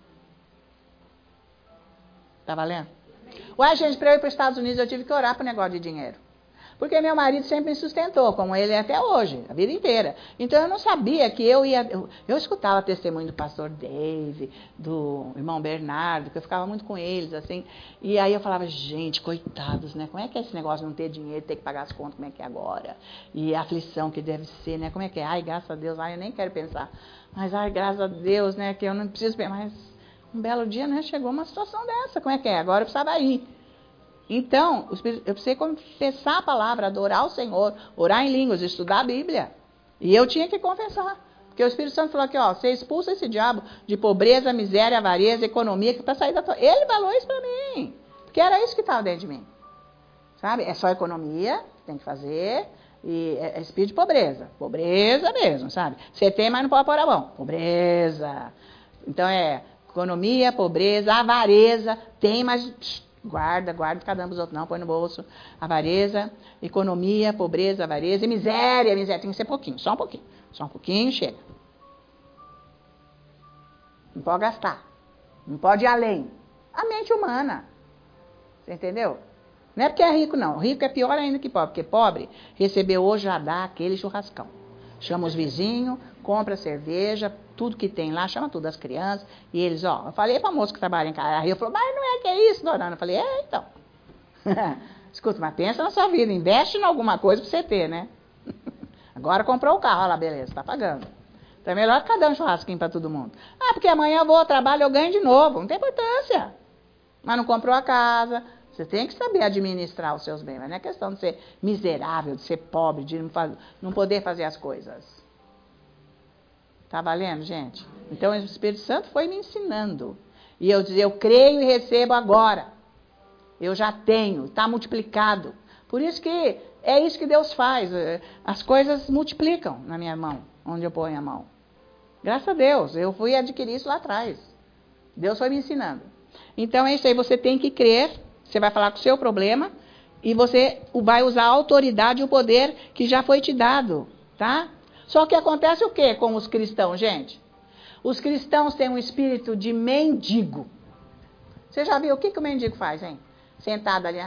Tá valendo? Ué, gente, para eu ir para os Estados Unidos eu tive que orar para o negócio de dinheiro. Porque meu marido sempre me sustentou, como ele é até hoje, a vida inteira. Então eu não sabia que eu ia... Eu, eu escutava testemunho do pastor Dave, do irmão Bernardo, que eu ficava muito com eles, assim. E aí eu falava, gente, coitados, né? Como é que é esse negócio de não ter dinheiro, ter que pagar as contas, como é que é agora? E a aflição que deve ser, né? Como é que é? Ai, graças a Deus, ai, eu nem quero pensar. Mas, ai, graças a Deus, né? Que eu não preciso pensar. Mas um belo dia, né? Chegou uma situação dessa. Como é que é? Agora eu precisava ir. Então, eu precisei confessar a palavra, adorar o Senhor, orar em línguas, estudar a Bíblia. E eu tinha que confessar. Porque o Espírito Santo falou aqui, ó, você expulsa esse diabo de pobreza, miséria, avareza, economia, que para sair da tua... Ele falou isso para mim. Porque era isso que estava dentro de mim. Sabe? É só economia, tem que fazer, e é, é espírito de pobreza. Pobreza mesmo, sabe? Você tem, mas não pode pôr a mão. Pobreza. Então é economia, pobreza, avareza, tem, mas... Guarda, guarda, cada um dos outros não, põe no bolso. Avareza, economia, pobreza, avareza e miséria. Miséria tem que ser pouquinho, só um pouquinho. Só um pouquinho, chega. Não pode gastar. Não pode ir além. A mente humana. Você entendeu? Não é porque é rico, não. Rico é pior ainda que pobre. Porque pobre, recebeu hoje, já dá aquele churrascão. Chama os vizinhos, compra cerveja, tudo que tem lá, chama tudo as crianças. E eles, ó, eu falei para a moça que trabalha em casa. Aí eu falei, mas não é que é isso, dona Ana? Eu falei, é, então. Escuta, mas pensa na sua vida, investe em alguma coisa para você ter, né? Agora comprou o carro, olha lá, beleza, tá pagando. Então é melhor que dar um churrasquinho para todo mundo. Ah, porque amanhã eu vou ao trabalho, eu ganho de novo. Não tem importância. Mas não comprou a casa. Você tem que saber administrar os seus bens. Mas não é questão de ser miserável, de ser pobre, de não, faz, não poder fazer as coisas. Tá valendo, gente? Então o Espírito Santo foi me ensinando. E eu dizia, eu creio e recebo agora. Eu já tenho, está multiplicado. Por isso que é isso que Deus faz. As coisas multiplicam na minha mão, onde eu ponho a mão. Graças a Deus, eu fui adquirir isso lá atrás. Deus foi me ensinando. Então é isso aí, você tem que crer, você vai falar com o seu problema e você vai usar a autoridade e o poder que já foi te dado, tá? Só que acontece o quê com os cristãos, gente? Os cristãos têm um espírito de mendigo. Você já viu o que, que o mendigo faz, hein? Sentado ali.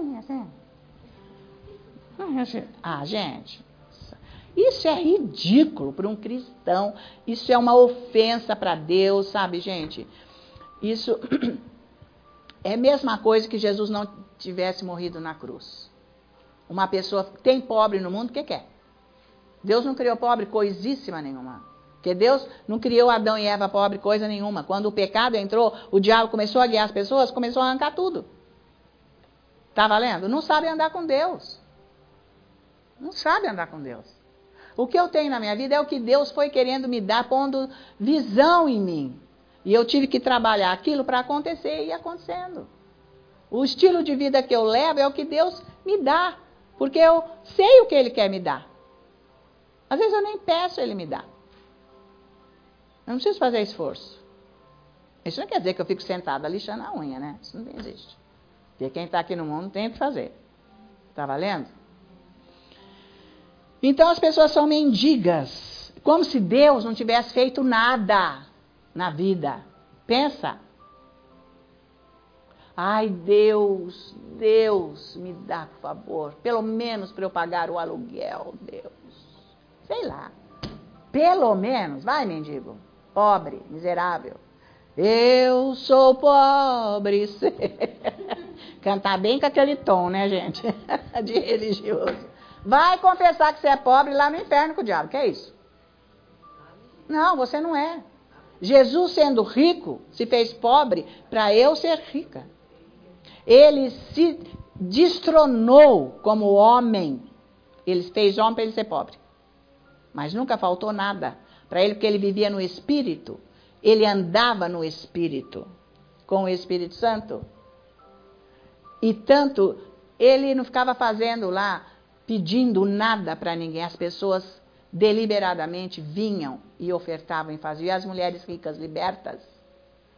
Ah, gente, isso é ridículo para um cristão. Isso é uma ofensa para Deus, sabe, gente? Isso é a mesma coisa que Jesus não tivesse morrido na cruz. Uma pessoa tem pobre no mundo, o que quer? Deus não criou pobre coisíssima nenhuma. Porque Deus não criou Adão e Eva pobre coisa nenhuma. Quando o pecado entrou, o diabo começou a guiar as pessoas, começou a arrancar tudo. Tá valendo? Não sabe andar com Deus. Não sabe andar com Deus. O que eu tenho na minha vida é o que Deus foi querendo me dar, pondo visão em mim. E eu tive que trabalhar aquilo para acontecer e ir acontecendo. O estilo de vida que eu levo é o que Deus me dá. Porque eu sei o que Ele quer me dar. Às vezes eu nem peço, Ele me dá. Eu não preciso fazer esforço. Isso não quer dizer que eu fico sentada lixando a unha, né? Isso não existe. Porque quem está aqui no mundo tem que fazer. Tá valendo? Então as pessoas são mendigas. Como se Deus não tivesse feito nada na vida. Pensa. Ai, Deus, Deus, me dá, por favor. Pelo menos para eu pagar o aluguel, Deus. Sei lá. Pelo menos, vai, mendigo. Pobre, miserável. Eu sou pobre. Cantar bem com aquele tom, né, gente? De religioso. Vai confessar que você é pobre lá no inferno com o diabo. Que é isso? Não, você não é. Jesus, sendo rico, se fez pobre para eu ser rica. Ele se destronou como homem. Ele fez homem para ele ser pobre. Mas nunca faltou nada para ele, porque ele vivia no Espírito. Ele andava no Espírito, com o Espírito Santo. E tanto, ele não ficava fazendo lá, pedindo nada para ninguém. As pessoas deliberadamente vinham e ofertavam e faziam. E as mulheres ricas libertas,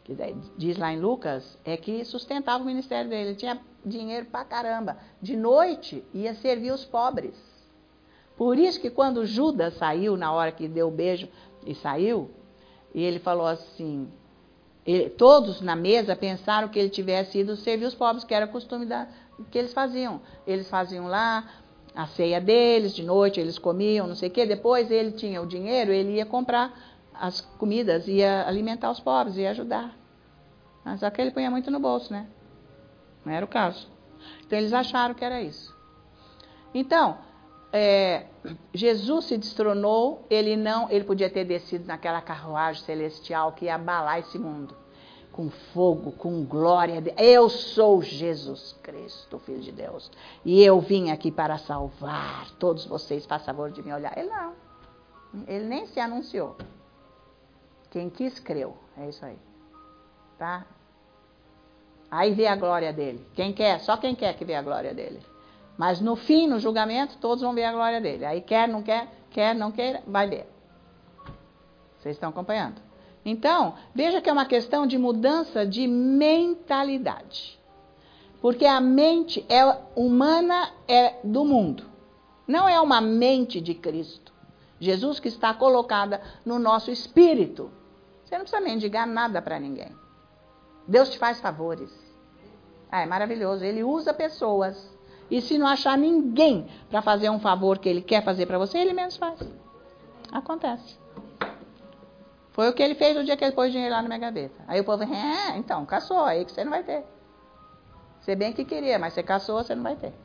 que daí diz lá em Lucas, é que sustentava o ministério dele. Ele tinha dinheiro pra caramba. De noite ia servir os pobres. Por isso que quando Judas saiu, na hora que deu o beijo e saiu, e ele falou assim, ele, todos na mesa pensaram que ele tivesse ido servir os pobres, que era o costume da, que eles faziam. Eles faziam lá a ceia deles, de noite eles comiam, não sei o quê. Depois ele tinha o dinheiro, ele ia comprar as comidas, ia alimentar os pobres, ia ajudar. Mas só que ele punha muito no bolso, né? Não era o caso. Então eles acharam que era isso. Então, é, Jesus se destronou, ele não, ele podia ter descido naquela carruagem celestial que ia abalar esse mundo. Com fogo, com glória. De, eu sou Jesus Cristo, Filho de Deus. E eu vim aqui para salvar todos vocês. Faz favor de me olhar. Ele não. Ele nem se anunciou. Quem quis, creu. É isso aí. Tá? Aí vê a glória dele. Quem quer, só quem quer que vê a glória dele. Mas no fim, no julgamento, todos vão ver a glória dele. Aí quer, não quer, quer, não quer, vai ver. Vocês estão acompanhando? Então, veja que é uma questão de mudança de mentalidade. Porque a mente é humana, é do mundo. Não é uma mente de Cristo. Jesus que está colocada no nosso espírito. Você não precisa mendigar nada para ninguém. Deus te faz favores. Ah, é maravilhoso. Ele usa pessoas. E se não achar ninguém para fazer um favor que ele quer fazer para você, ele mesmo faz. Acontece. Foi o que ele fez no dia que ele pôs dinheiro lá na minha gaveta. Aí o povo, é, então, caçou, aí que você não vai ter. Você bem que queria, mas você caçou, você não vai ter.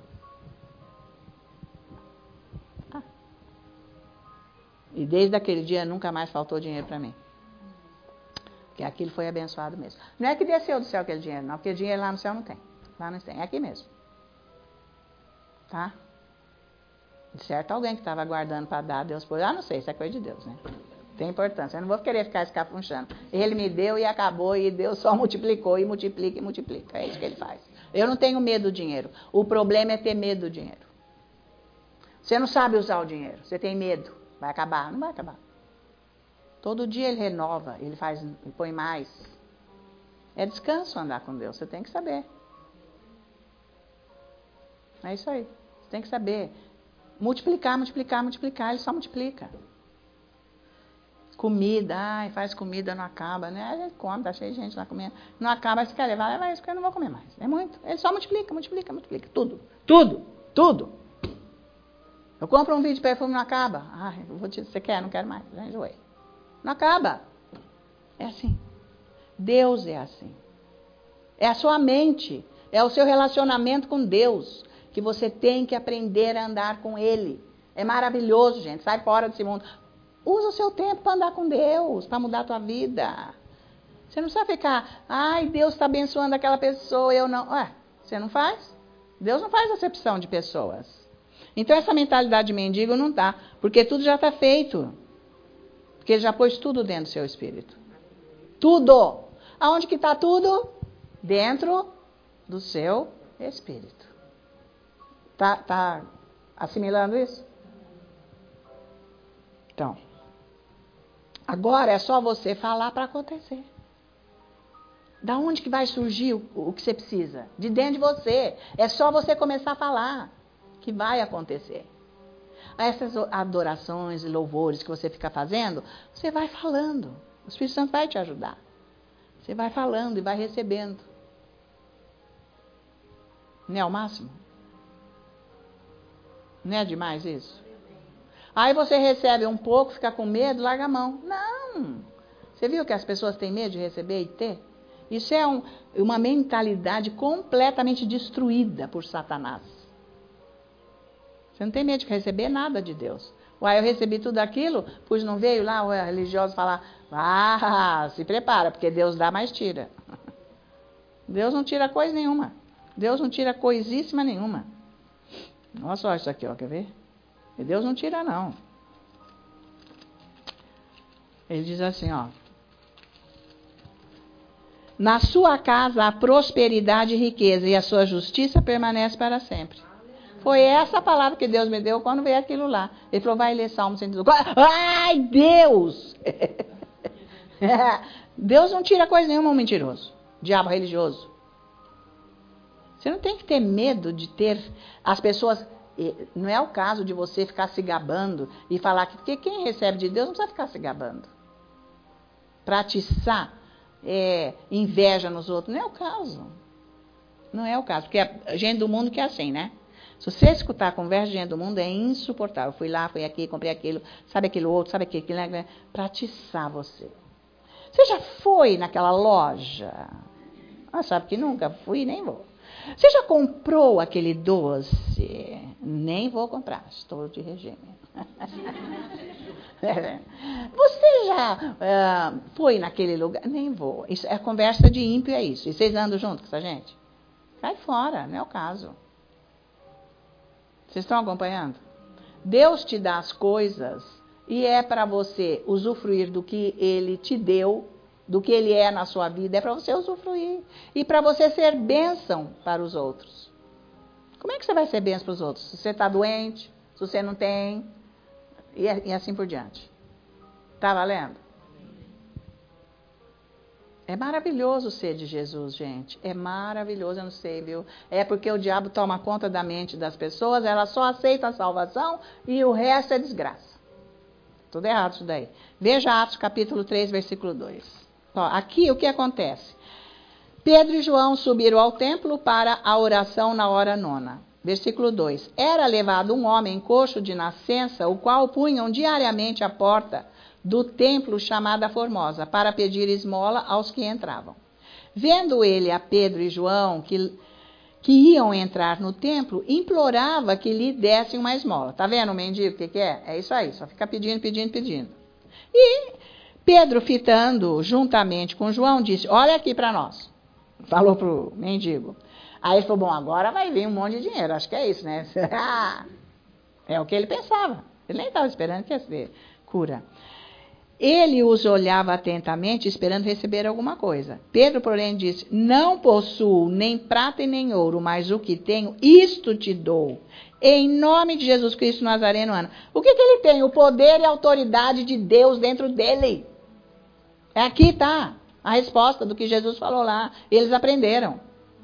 Ah. E desde aquele dia nunca mais faltou dinheiro para mim. Porque aquilo foi abençoado mesmo. Não é que desceu do céu aquele dinheiro, não, porque dinheiro lá no céu não tem. Lá não tem, é aqui mesmo. Tá? De certo, alguém que estava aguardando para dar, Deus pôs. Ah, não sei, isso é coisa de Deus, né? Tem importância. Eu não vou querer ficar escafunchando. Ele me deu e acabou, e Deus só multiplicou, e multiplica, e multiplica. É isso que ele faz. Eu não tenho medo do dinheiro. O problema é ter medo do dinheiro. Você não sabe usar o dinheiro. Você tem medo. Vai acabar? Não vai acabar. Todo dia ele renova, ele faz, ele põe mais. É descanso andar com Deus. Você tem que saber. É isso aí. Você tem que saber. Multiplicar, multiplicar, multiplicar. Ele só multiplica. Comida, ai, faz comida, não acaba, né? A gente come, tá cheio de gente lá comendo. Não acaba, aí você quer levar, leva isso que eu não vou comer mais. É muito. Ele só multiplica, multiplica, multiplica. Tudo, tudo, tudo. Eu compro um vidro de perfume, não acaba. Ai, eu vou te, você quer? Não quero mais. Já enjoei. Não acaba. É assim. Deus é assim. É a sua mente. É o seu relacionamento com Deus. Que você tem que aprender a andar com Ele. É maravilhoso, gente. Sai fora desse mundo. Usa o seu tempo para andar com Deus, para mudar a tua vida. Você não precisa ficar, ai, Deus está abençoando aquela pessoa, eu não. Ué, você não faz? Deus não faz acepção de pessoas. Então essa mentalidade de mendigo não dá, porque tudo já está feito. Porque Ele já pôs tudo dentro do seu espírito. Tudo. Aonde que está tudo? Dentro do seu espírito. Tá, tá assimilando isso? Então, agora é só você falar para acontecer. Da onde que vai surgir o, o que você precisa? De dentro de você. É só você começar a falar que vai acontecer. Essas adorações e louvores que você fica fazendo, você vai falando. O Espírito Santo vai te ajudar. Você vai falando e vai recebendo. Não é o máximo? Não é demais isso? Aí você recebe um pouco, fica com medo, larga a mão. Não! Você viu que as pessoas têm medo de receber e ter? Isso é um, uma mentalidade completamente destruída por Satanás. Você não tem medo de receber nada de Deus. Uai, eu recebi tudo aquilo, pois não veio lá o religioso falar, ah, se prepara, porque Deus dá, mas tira. Deus não tira coisa nenhuma. Deus não tira coisíssima nenhuma. Olha só isso aqui, ó, quer ver? E Deus não tira, não. Ele diz assim, ó. Na sua casa há prosperidade e riqueza, e a sua justiça permanece para sempre. Foi essa a palavra que Deus me deu quando veio aquilo lá. Ele falou, vai ler Salmo cento e doze. Ai, Deus! Deus não tira coisa nenhuma um mentiroso, diabo religioso. Você não tem que ter medo de ter as pessoas... Não é o caso de você ficar se gabando e falar que porque quem recebe de Deus não precisa ficar se gabando. Praticar é, inveja nos outros, não é o caso. Não é o caso, porque a gente do mundo que é assim, né? Se você escutar a conversa de gente do mundo, é insuportável. Fui lá, fui aqui, comprei aquilo, sabe aquilo outro, sabe aquilo, aquilo, aquilo para atiçar você. Você já foi naquela loja? Ah, sabe que nunca fui, nem vou. Você já comprou aquele doce? Nem vou comprar, estou de regime. Você já uh, foi naquele lugar? Nem vou. Isso é conversa de ímpio, é isso. E vocês andam junto com essa gente? Cai fora, não é o caso. Vocês estão acompanhando? Deus te dá as coisas e é para você usufruir do que Ele te deu, do que Ele é na sua vida, é para você usufruir. E para você ser bênção para os outros. Como é que você vai ser bênção para os outros? Se você está doente, se você não tem, e, e assim por diante. Está valendo? É maravilhoso ser de Jesus, gente. É maravilhoso, eu não sei, viu? É porque o diabo toma conta da mente das pessoas, elas só aceitam a salvação e o resto é desgraça. Tudo errado isso daí. Veja Atos capítulo três, versículo dois. Ó, aqui o que acontece? Pedro e João subiram ao templo para a oração na hora nona. Versículo dois. Era levado um homem coxo de nascença, o qual punham diariamente à porta do templo chamada Formosa, para pedir esmola aos que entravam. Vendo ele a Pedro e João, que, que iam entrar no templo, implorava que lhe dessem uma esmola. Tá vendo o mendigo o que, que é? É isso aí, só fica pedindo, pedindo, pedindo. E Pedro, fitando juntamente com João, disse, olha aqui para nós. Falou pro mendigo. Aí ele falou, bom, agora vai vir um monte de dinheiro, acho que é isso, né? É o que ele pensava. Ele nem estava esperando que ia ser cura. Ele os olhava atentamente, esperando receber alguma coisa. Pedro, porém, disse, não possuo nem prata e nem ouro, mas o que tenho, isto te dou. Em nome de Jesus Cristo Nazareno. O que, que ele tem? O poder e a autoridade de Deus dentro dele. Aqui está a resposta do que Jesus falou lá. Eles aprenderam.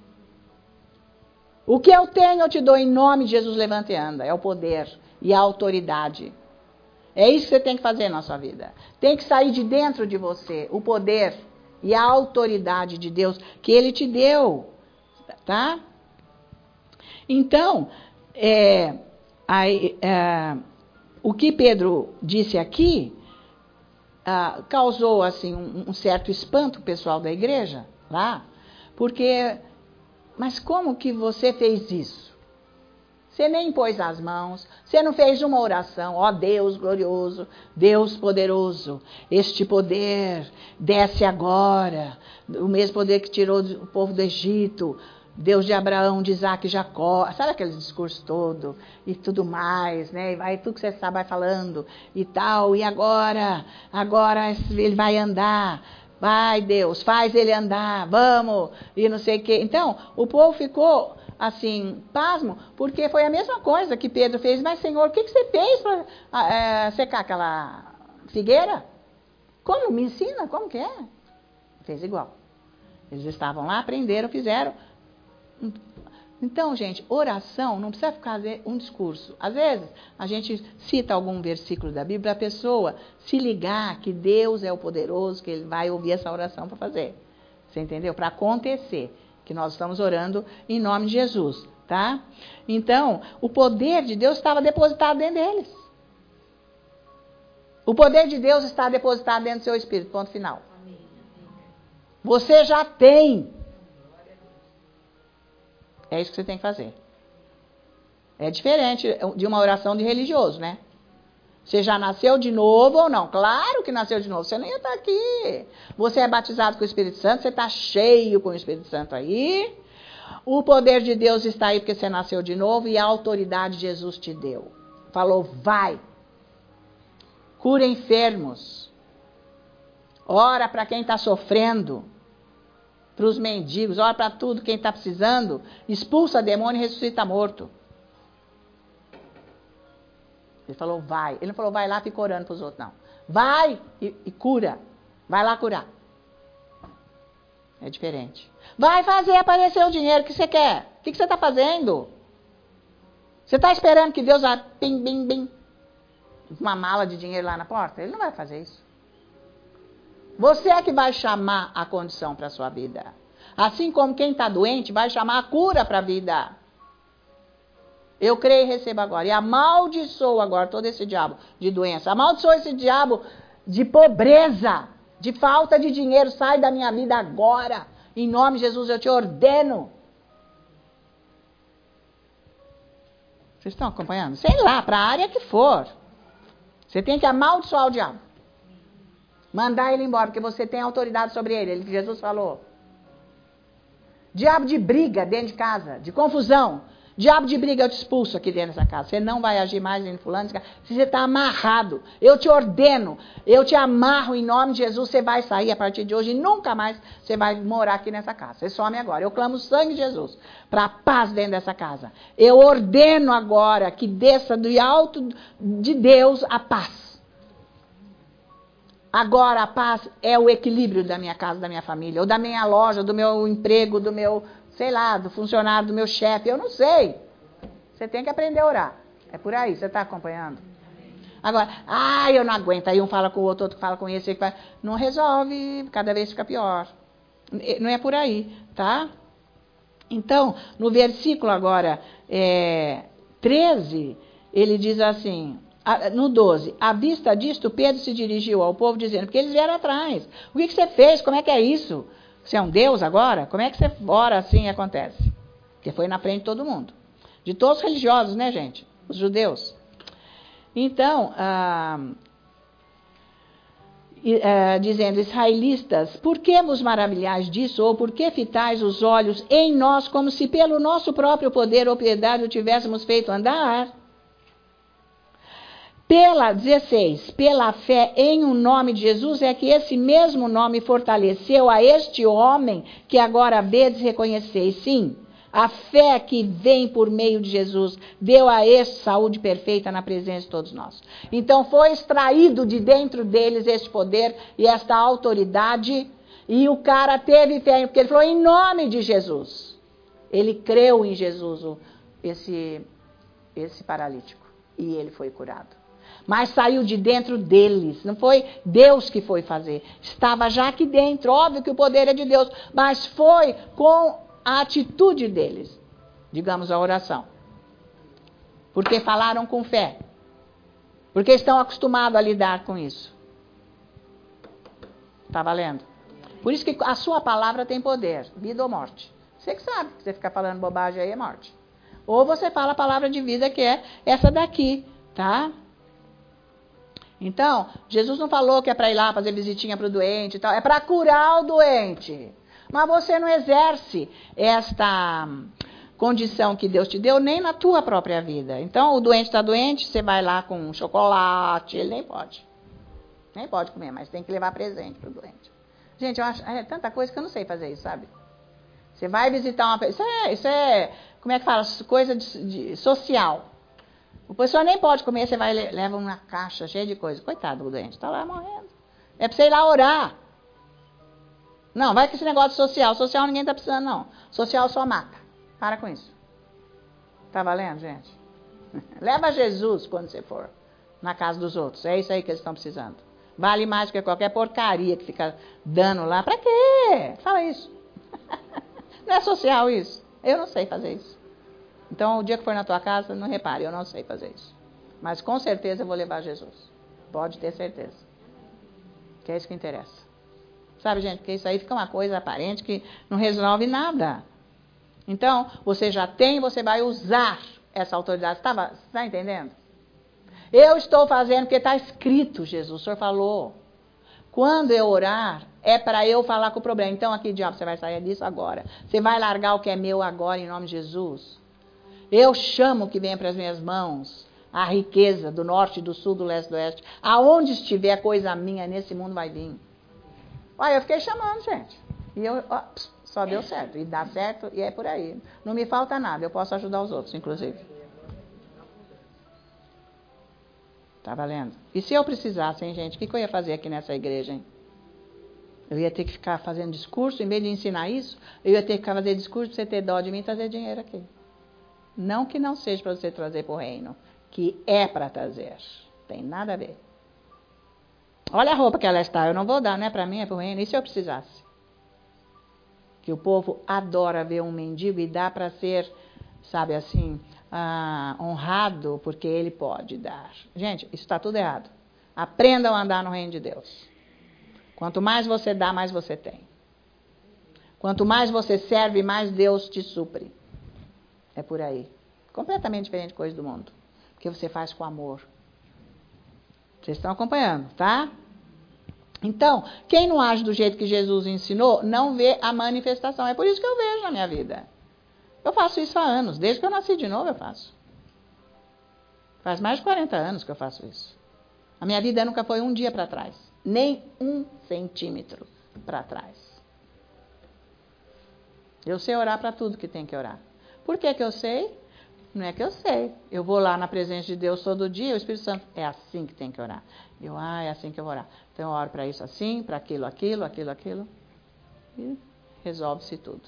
O que eu tenho, eu te dou em nome de Jesus, levanta e anda. É o poder e a autoridade. É isso que você tem que fazer na sua vida. Tem que sair de dentro de você o poder e a autoridade de Deus que Ele te deu. Tá? Então, é, aí, é, o que Pedro disse aqui ah, causou assim, um, um certo espanto pessoal da igreja, lá, porque, mas como que você fez isso? Você nem pôs as mãos, você não fez uma oração, ó Deus glorioso, Deus poderoso, este poder desce agora, o mesmo poder que tirou o povo do Egito, Deus de Abraão, de Isaac e Jacó, sabe aquele discurso todo e tudo mais, né? E vai tudo que você sabe vai falando e tal, e agora, agora ele vai andar, vai Deus, faz ele andar, vamos, e não sei o quê. Então, o povo ficou assim, pasmo, porque foi a mesma coisa que Pedro fez, mas Senhor, o que, que você fez para é, secar aquela figueira? Como? Me ensina, como que é? Fez igual. Eles estavam lá, aprenderam, fizeram. Então, gente, oração não precisa ficar um discurso. Às vezes, a gente cita algum versículo da Bíblia, a pessoa se ligar que Deus é o poderoso, que Ele vai ouvir essa oração para fazer. Você entendeu? Para acontecer. Que nós estamos orando em nome de Jesus, tá? Então, o poder de Deus estava depositado dentro deles. O poder de Deus está depositado dentro do seu espírito, ponto final. Você já tem. É isso que você tem que fazer. É diferente de uma oração de religioso, né? Você já nasceu de novo ou não? Claro que nasceu de novo, você nem ia estar aqui. Você é batizado com o Espírito Santo, você está cheio com o Espírito Santo aí. O poder de Deus está aí porque você nasceu de novo e a autoridade Jesus te deu. Falou, vai. Cura enfermos. Ora para quem está sofrendo. Para os mendigos, ora para tudo quem está precisando. Expulsa demônio e ressuscita morto. Ele falou, vai. Ele não falou, vai lá, fica orando para os outros, não. Vai e, e cura. Vai lá curar. É diferente. Vai fazer aparecer o dinheiro que você quer. O que, que você está fazendo? Você está esperando que Deus vá bim, bim, bim, uma mala de dinheiro lá na porta? Ele não vai fazer isso. Você é que vai chamar a condição para a sua vida. Assim como quem está doente vai chamar a cura para a vida. Eu creio e recebo agora. E amaldiçoo agora todo esse diabo de doença. Amaldiçoo esse diabo de pobreza, de falta de dinheiro. Sai da minha vida agora. Em nome de Jesus eu te ordeno. Vocês estão acompanhando? Sei lá, para a área que for. Você tem que amaldiçoar o diabo. Mandar ele embora, porque você tem autoridade sobre ele. Ele que Jesus falou. Diabo de briga dentro de casa, de confusão. Diabo de briga, eu te expulso aqui dentro dessa casa. Você não vai agir mais em fulano. Se você está amarrado, eu te ordeno, eu te amarro em nome de Jesus. Você vai sair a partir de hoje e nunca mais você vai morar aqui nessa casa. Você some agora. Eu clamo o sangue de Jesus para a paz dentro dessa casa. Eu ordeno agora que desça do alto de Deus a paz. Agora a paz é o equilíbrio da minha casa, da minha família, ou da minha loja, do meu emprego, do meu, sei lá, do funcionário, do meu chefe, eu não sei. Você tem que aprender a orar. É por aí, você está acompanhando? Agora, ah, eu não aguento, aí um fala com o outro, outro fala com esse, que vai... não resolve, cada vez fica pior. Não é por aí, tá? Então, no versículo agora é, treze, ele diz assim... No doze, à vista disto, Pedro se dirigiu ao povo dizendo, porque eles vieram atrás. O que, que você fez? Como é que é isso? Você é um Deus agora? Como é que você ora assim e acontece? Porque foi na frente de todo mundo. De todos os religiosos, né, gente? Os judeus. Então, ah, ah, dizendo, israelitas, por que vos maravilhais disso? Ou por que fitais os olhos em nós, como se pelo nosso próprio poder ou piedade o tivéssemos feito andar? Pela, dezesseis, pela fé em o nome de Jesus, é que esse mesmo nome fortaleceu a este homem que agora vedes e reconheceis. Sim, a fé que vem por meio de Jesus deu a este saúde perfeita na presença de todos nós. Então foi extraído de dentro deles este poder e esta autoridade, e o cara teve fé, porque ele falou em nome de Jesus. Ele creu em Jesus, esse, esse paralítico, e ele foi curado. Mas saiu de dentro deles, não foi Deus que foi fazer, estava já aqui dentro, óbvio que o poder é de Deus, mas foi com a atitude deles, digamos a oração, porque falaram com fé, porque estão acostumados a lidar com isso. Está valendo? Por isso que a sua palavra tem poder, vida ou morte. Você que sabe, que você ficar falando bobagem aí é morte. Ou você fala a palavra de vida que é essa daqui, tá? Então, Jesus não falou que é para ir lá fazer visitinha para o doente e tal, é para curar o doente. Mas você não exerce esta condição que Deus te deu nem na tua própria vida. Então, o doente está doente, você vai lá com chocolate, ele nem pode. Nem pode comer, mas tem que levar presente para o doente. Gente, eu acho, é tanta coisa que eu não sei fazer isso, sabe? Você vai visitar uma pessoa, isso é, isso é como é que fala, coisa de, de, social. O pessoal nem pode comer, você vai leva uma caixa cheia de coisa. Coitado do doente, está lá morrendo. É para você ir lá orar. Não, vai com esse negócio social. Social ninguém está precisando, não. Social só mata. Para com isso. Tá valendo, gente? Leva Jesus quando você for na casa dos outros. É isso aí que eles estão precisando. Vale mais do que qualquer porcaria que fica dando lá. Para quê? Fala isso. Não é social isso. Eu não sei fazer isso. Então, o dia que for na tua casa, não repare, eu não sei fazer isso. Mas com certeza eu vou levar Jesus. Pode ter certeza. Que é isso que interessa. Sabe, gente, porque isso aí fica uma coisa aparente que não resolve nada. Então, você já tem, você vai usar essa autoridade. Você está entendendo? Eu estou fazendo porque está escrito, Jesus, o Senhor falou. Quando eu orar, é para eu falar com o problema. Então, aqui, diabo, você vai sair disso agora. Você vai largar o que é meu agora, em nome de Jesus. Eu chamo que venha para as minhas mãos a riqueza do norte, do sul, do leste, do oeste. Aonde estiver coisa minha nesse mundo vai vir. Olha, eu fiquei chamando, gente. E eu, ó, só deu certo. E dá certo e é por aí. Não me falta nada. Eu posso ajudar os outros, inclusive. Tá valendo? E se eu precisasse, hein, gente? O que, que eu ia fazer aqui nessa igreja, hein? Eu ia ter que ficar fazendo discurso, em vez de ensinar isso, eu ia ter que ficar fazendo discurso para você ter dó de mim e trazer dinheiro aqui. Não que não seja para você trazer para o reino, que é para trazer. Tem nada a ver. Olha a roupa que ela está, eu não vou dar, não é para mim, é para o reino. E se eu precisasse? Que o povo adora ver um mendigo e dá para ser, sabe assim, ah, honrado, porque ele pode dar. Gente, isso está tudo errado. Aprendam a andar no reino de Deus. Quanto mais você dá, mais você tem. Quanto mais você serve, mais Deus te supre. É por aí. Completamente diferente de coisa do mundo. Porque você faz com amor. Vocês estão acompanhando, tá? Então, quem não age do jeito que Jesus ensinou, não vê a manifestação. É por isso que eu vejo na minha vida. Eu faço isso há anos. Desde que eu nasci de novo, eu faço. Faz mais de quarenta anos que eu faço isso. A minha vida nunca foi um dia para trás. Nem um centímetro para trás. Eu sei orar para tudo que tem que orar. Por que que eu sei? Não é que eu sei. Eu vou lá na presença de Deus todo dia, o Espírito Santo, é assim que tem que orar. Eu, ah, é assim que eu vou orar. Então eu oro para isso assim, para aquilo, aquilo, aquilo, aquilo. E resolve-se tudo.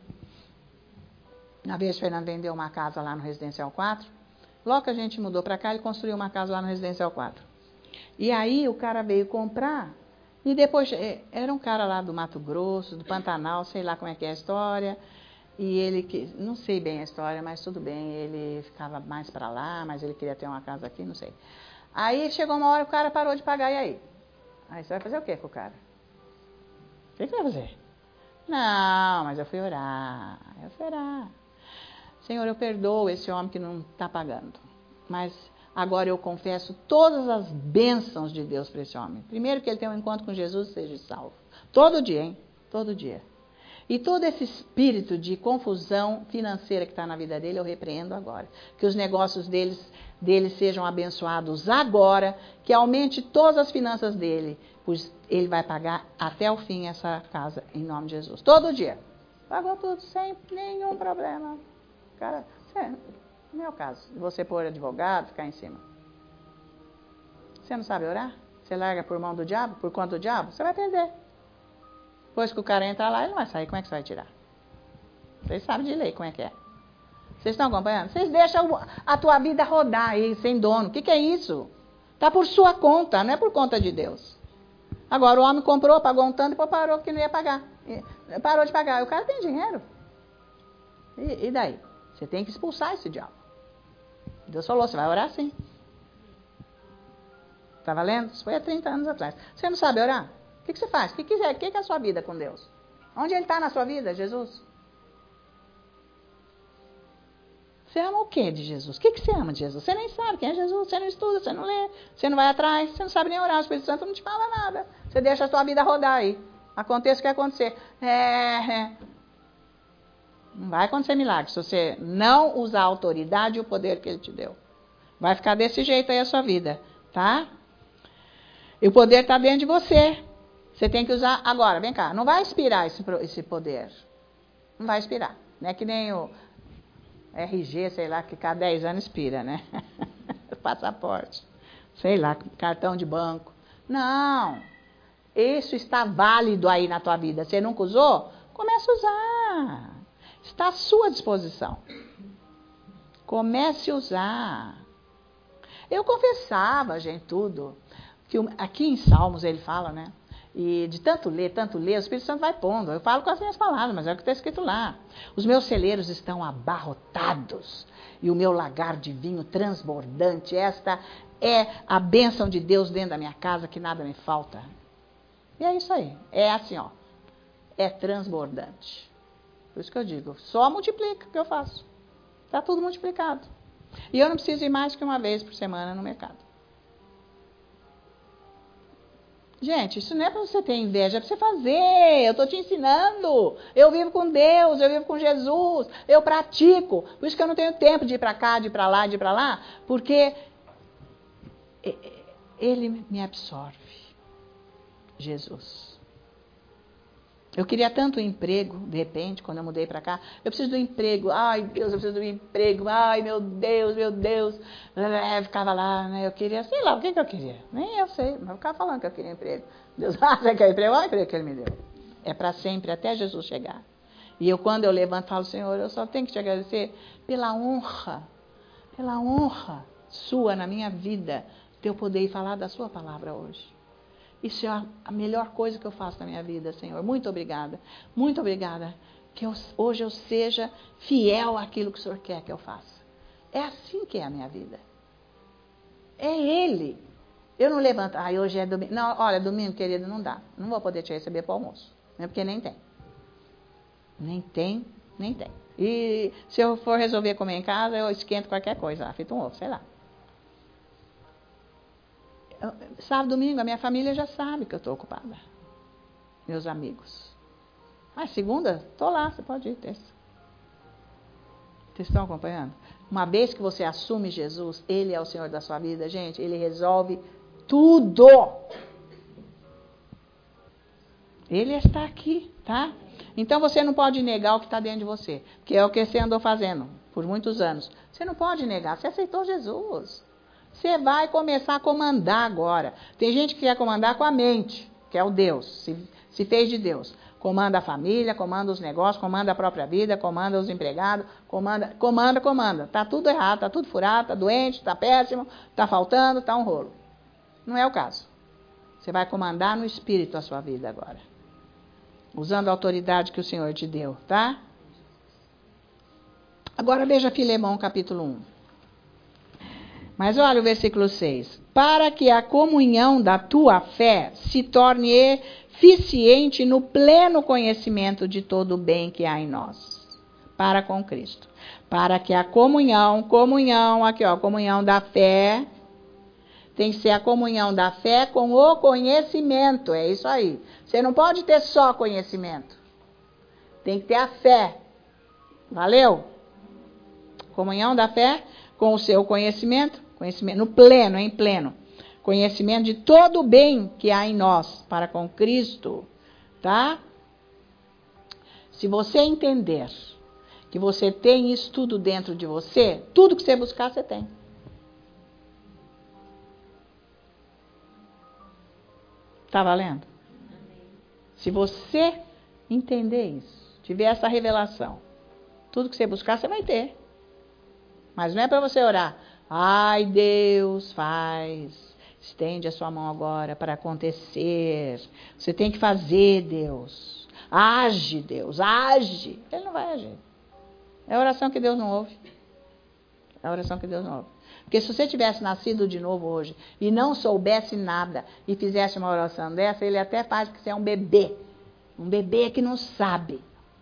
Uma vez o Fernando vendeu uma casa lá no Residencial quatro. Logo que a gente mudou para cá, ele construiu uma casa lá no Residencial quatro. E aí o cara veio comprar, e depois, era um cara lá do Mato Grosso, do Pantanal, sei lá como é que é a história, e ele, não sei bem a história, mas tudo bem, ele ficava mais para lá, mas ele queria ter uma casa aqui, não sei. Aí chegou uma hora que o cara parou de pagar, e aí? Aí você vai fazer o quê com o cara? O que, que vai fazer? Não, mas eu fui orar, eu fui orar. Senhor, eu perdoo esse homem que não está pagando, mas agora eu confesso todas as bênçãos de Deus para esse homem. Primeiro que ele tenha um encontro com Jesus e seja salvo. Todo dia, hein? Todo dia. E todo esse espírito de confusão financeira que está na vida dele, eu repreendo agora. Que os negócios deles, dele sejam abençoados agora, que aumente todas as finanças dele, pois ele vai pagar até o fim essa casa, em nome de Jesus. Todo dia. Pagou tudo, sem nenhum problema. Cara, sério. Não é o caso de você pôr advogado, ficar em cima. Você não sabe orar? Você larga por mão do diabo, por conta do diabo? Você vai perder. Depois que o cara entrar lá, ele não vai sair. Como é que você vai tirar? Vocês sabem de lei como é que é. Vocês estão acompanhando? Vocês deixam a tua vida rodar aí, sem dono. O que, que é isso? Está por sua conta, não é por conta de Deus. Agora o homem comprou, pagou um tanto, depois parou que não ia pagar. Parou de pagar. O cara tem dinheiro. E, e daí? Você tem que expulsar esse diabo. Deus falou, você vai orar sim. Está valendo? Isso foi há trinta anos atrás. Você não sabe orar? O que, que você faz? O que, que, é, que, que é a sua vida com Deus? Onde Ele está na sua vida, Jesus? Você ama o que de Jesus? O que, que você ama de Jesus? Você nem sabe quem é Jesus, você não estuda, você não lê, você não vai atrás, você não sabe nem orar, o Espírito Santo não te fala nada. Você deixa a sua vida rodar aí. Aconteça o que acontecer. É, é. Não vai acontecer milagre se você não usar a autoridade e o poder que Ele te deu. Vai ficar desse jeito aí a sua vida, tá? E o poder está dentro de você. Você tem que usar agora, vem cá, não vai expirar esse, esse poder. Não vai expirar. Não é que nem o R G, sei lá, que cada dez anos expira, né? Passaporte. Sei lá, cartão de banco. Não. Isso está válido aí na tua vida. Você nunca usou? Comece a usar. Está à sua disposição. Comece a usar. Eu confessava, gente, tudo. Que aqui em Salmos ele fala, né? E de tanto ler, tanto ler, o Espírito Santo vai pondo. Eu falo com as minhas palavras, mas é o que está escrito lá. Os meus celeiros estão abarrotados e o meu lagar de vinho transbordante. Esta é a bênção de Deus dentro da minha casa, que nada me falta. E é isso aí. É assim, ó. É transbordante. Por isso que eu digo, só multiplica o que eu faço. Está tudo multiplicado. E eu não preciso ir mais que uma vez por semana no mercado. Gente, isso não é para você ter inveja, é para você fazer. Eu estou te ensinando. Eu vivo com Deus, eu vivo com Jesus, eu pratico. Por isso que eu não tenho tempo de ir para cá, de ir para lá, de ir para lá, porque Ele me absorve. Jesus. Eu queria tanto um emprego, de repente, quando eu mudei para cá. Eu preciso de um emprego. Ai, Deus, eu preciso de um emprego. Ai, meu Deus, meu Deus. Eu ficava lá, né? Eu queria, sei lá, o que, que eu queria? Nem eu sei, mas eu ficava falando que eu queria emprego. Deus, ah, você quer emprego? Olha o emprego que Ele me deu. É para sempre, até Jesus chegar. E eu, quando eu levanto, falo, Senhor, eu só tenho que te agradecer pela honra, pela honra sua na minha vida, de eu poder falar da sua palavra hoje. Isso é a melhor coisa que eu faço na minha vida, Senhor. Muito obrigada. Muito obrigada. Que eu, hoje eu seja fiel àquilo que o Senhor quer que eu faça. É assim que é a minha vida. É Ele. Eu não levanto, ah, hoje é domingo. Não, olha, domingo, querido, não dá. Não vou poder te receber para o almoço. Não é porque nem tem. Nem tem, nem tem. E se eu for resolver comer em casa, eu esquento qualquer coisa. Feito um ovo, sei lá. Sábado, domingo, a minha família já sabe que eu estou ocupada. Meus amigos. Ah, segunda, estou lá, você pode ir, terça. Vocês estão acompanhando? Uma vez que você assume Jesus, Ele é o Senhor da sua vida, gente, Ele resolve tudo. Ele está aqui, tá? Então você não pode negar o que está dentro de você, que é o que você andou fazendo por muitos anos. Você não pode negar, você aceitou Jesus. Você vai começar a comandar agora. Tem gente que quer comandar com a mente, que é o Deus, se, se fez de Deus. Comanda a família, comanda os negócios, comanda a própria vida, comanda os empregados, comanda, comanda, comanda. Está tudo errado, está tudo furado, está doente, está péssimo, está faltando, está um rolo. Não é o caso. Você vai comandar no Espírito a sua vida agora. Usando a autoridade que o Senhor te deu, tá? Agora veja Filemão capítulo um. Mas olha o versículo seis. Para que a comunhão da tua fé se torne eficiente no pleno conhecimento de todo o bem que há em nós, para com Cristo. Para que a comunhão, comunhão, aqui ó, comunhão da fé, tem que ser a comunhão da fé com o conhecimento, é isso aí. Você não pode ter só conhecimento. Tem que ter a fé. Valeu? Comunhão da fé com o seu conhecimento. Conhecimento, no pleno, em pleno. Conhecimento de todo o bem que há em nós, para com Cristo. Tá? Se você entender que você tem isso tudo dentro de você, tudo que você buscar, você tem. Tá valendo? Se você entender isso, tiver essa revelação, tudo que você buscar, você vai ter. Mas não é para você orar. Ai, Deus, faz. Estende a sua mão agora para acontecer. Você tem que fazer, Deus. Age, Deus, age. Ele não vai agir. É a oração que Deus não ouve. É a oração que Deus não ouve. Porque se você tivesse nascido de novo hoje e não soubesse nada e fizesse uma oração dessa, ele até faz que você é um bebê. Um bebê que não sabe.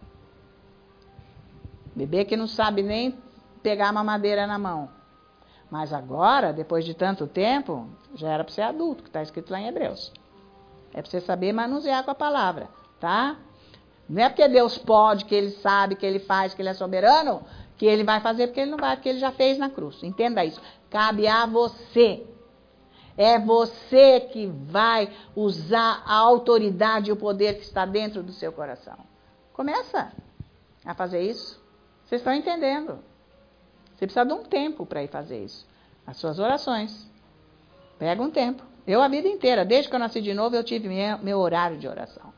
Bebê que não sabe nem pegar uma madeira na mão. Mas agora, depois de tanto tempo, já era para ser adulto, que está escrito lá em Hebreus. É para você saber manusear com a palavra, tá? Não é porque Deus pode, que Ele sabe, que Ele faz, que Ele é soberano, que Ele vai fazer, porque Ele não vai, porque Ele já fez na cruz. Entenda isso. Cabe a você. É você que vai usar a autoridade e o poder que está dentro do seu coração. Começa a fazer isso. Vocês estão entendendo? Você precisa de um tempo para ir fazer isso. As suas orações. Pega um tempo. Eu a vida inteira, desde que eu nasci de novo, eu tive meu, meu horário de oração.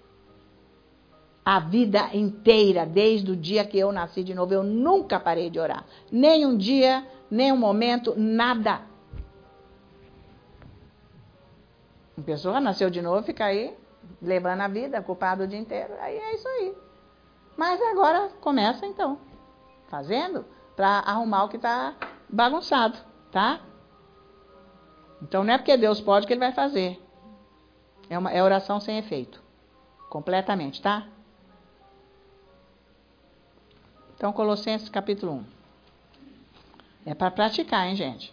A vida inteira, desde o dia que eu nasci de novo, eu nunca parei de orar. Nem um dia, nem um momento, nada. Uma pessoa nasceu de novo, fica aí, levando a vida, culpado o dia inteiro. Aí é isso aí. Mas agora começa então, fazendo, para arrumar o que está bagunçado, tá? Então não é porque Deus pode que Ele vai fazer. É, uma, é oração sem efeito. Completamente, tá? Então, Colossenses capítulo um. É para praticar, hein, gente?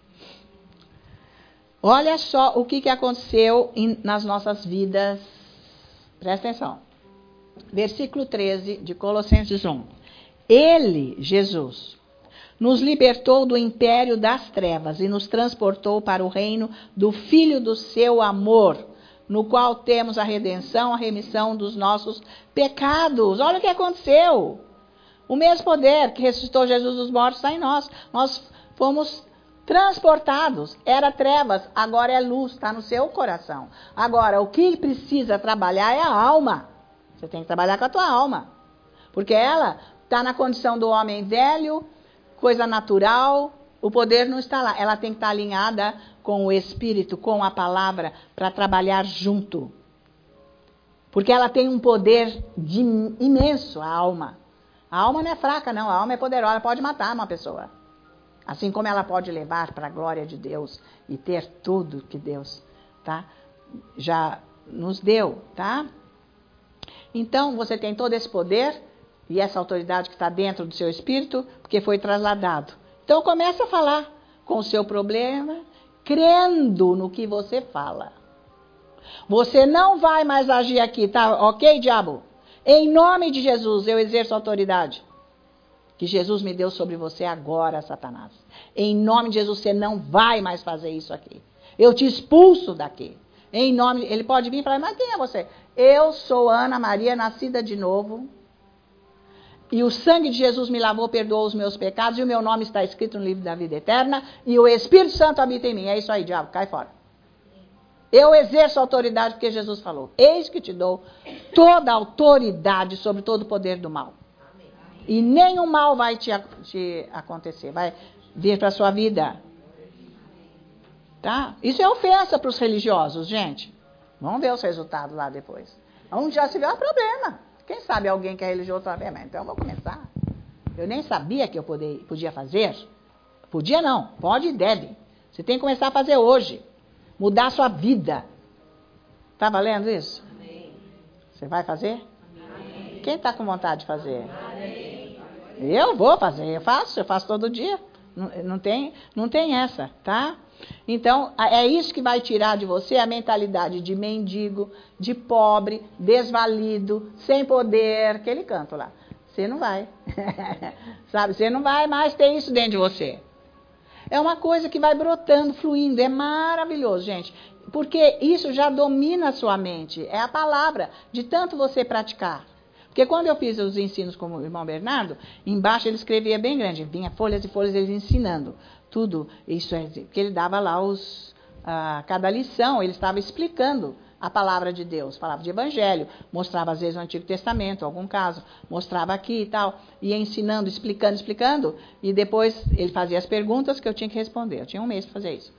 Olha só o que, que aconteceu em, nas nossas vidas. Presta atenção. Versículo treze de Colossenses um. Ele, Jesus, nos libertou do império das trevas e nos transportou para o reino do Filho do seu amor, no qual temos a redenção, a remissão dos nossos pecados. Olha o que aconteceu. O mesmo poder que ressuscitou Jesus dos mortos está em nós. Nós fomos transportados. Era trevas, agora é luz, está no seu coração. Agora, o que precisa trabalhar é a alma. Você tem que trabalhar com a tua alma. Porque ela está na condição do homem velho, coisa natural, o poder não está lá. Ela tem que estar alinhada com o Espírito, com a palavra, para trabalhar junto. Porque ela tem um poder de, imenso, a alma. A alma não é fraca, não. A alma é poderosa, ela pode matar uma pessoa. Assim como ela pode levar para a glória de Deus e ter tudo que Deus, tá, já nos deu, tá? Então, você tem todo esse poder e essa autoridade que está dentro do seu espírito, porque foi trasladado. Então, comece a falar com o seu problema, crendo no que você fala. Você não vai mais agir aqui, tá? Ok, diabo? Em nome de Jesus, eu exerço autoridade que Jesus me deu sobre você agora, Satanás. Em nome de Jesus, você não vai mais fazer isso aqui. Eu te expulso daqui. Em nome, ele pode vir e falar, mas quem é você? Eu sou Ana Maria, nascida de novo. E o sangue de Jesus me lavou, perdoou os meus pecados, e o meu nome está escrito no livro da vida eterna, e o Espírito Santo habita em mim. É isso aí, diabo, cai fora. Eu exerço autoridade porque Jesus falou. Eis que te dou toda a autoridade sobre todo o poder do mal. E nenhum mal vai te, te acontecer, vai vir para a sua vida. Tá? Isso é ofensa para os religiosos, gente. Vamos ver os resultados lá depois. Onde já se vê o problema. Quem sabe alguém que é religioso sabe, mas então eu vou começar. Eu nem sabia que eu poder, podia fazer. Podia não, pode e deve. Você tem que começar a fazer hoje. Mudar a sua vida. Tá valendo isso? Amém. Você vai fazer? Amém. Quem está com vontade de fazer? Amém. Eu vou fazer, eu faço, eu faço todo dia. Não, não, tem, não tem essa, tá? Então, é isso que vai tirar de você a mentalidade de mendigo, de pobre, desvalido, sem poder, aquele canto lá. Você não vai. Sabe, você não vai mais ter isso dentro de você. É uma coisa que vai brotando, fluindo, é maravilhoso, gente. Porque isso já domina a sua mente, é a palavra, de tanto você praticar. Porque quando eu fiz os ensinos com o irmão Bernardo, embaixo ele escrevia bem grande, vinha folhas e folhas ele ensinando tudo. Isso é que ele dava lá os, ah, cada lição, ele estava explicando a palavra de Deus, falava de evangelho, mostrava às vezes o Antigo Testamento, algum caso, mostrava aqui e tal, ia ensinando, explicando, explicando, e depois ele fazia as perguntas que eu tinha que responder. Eu tinha um mês para fazer isso.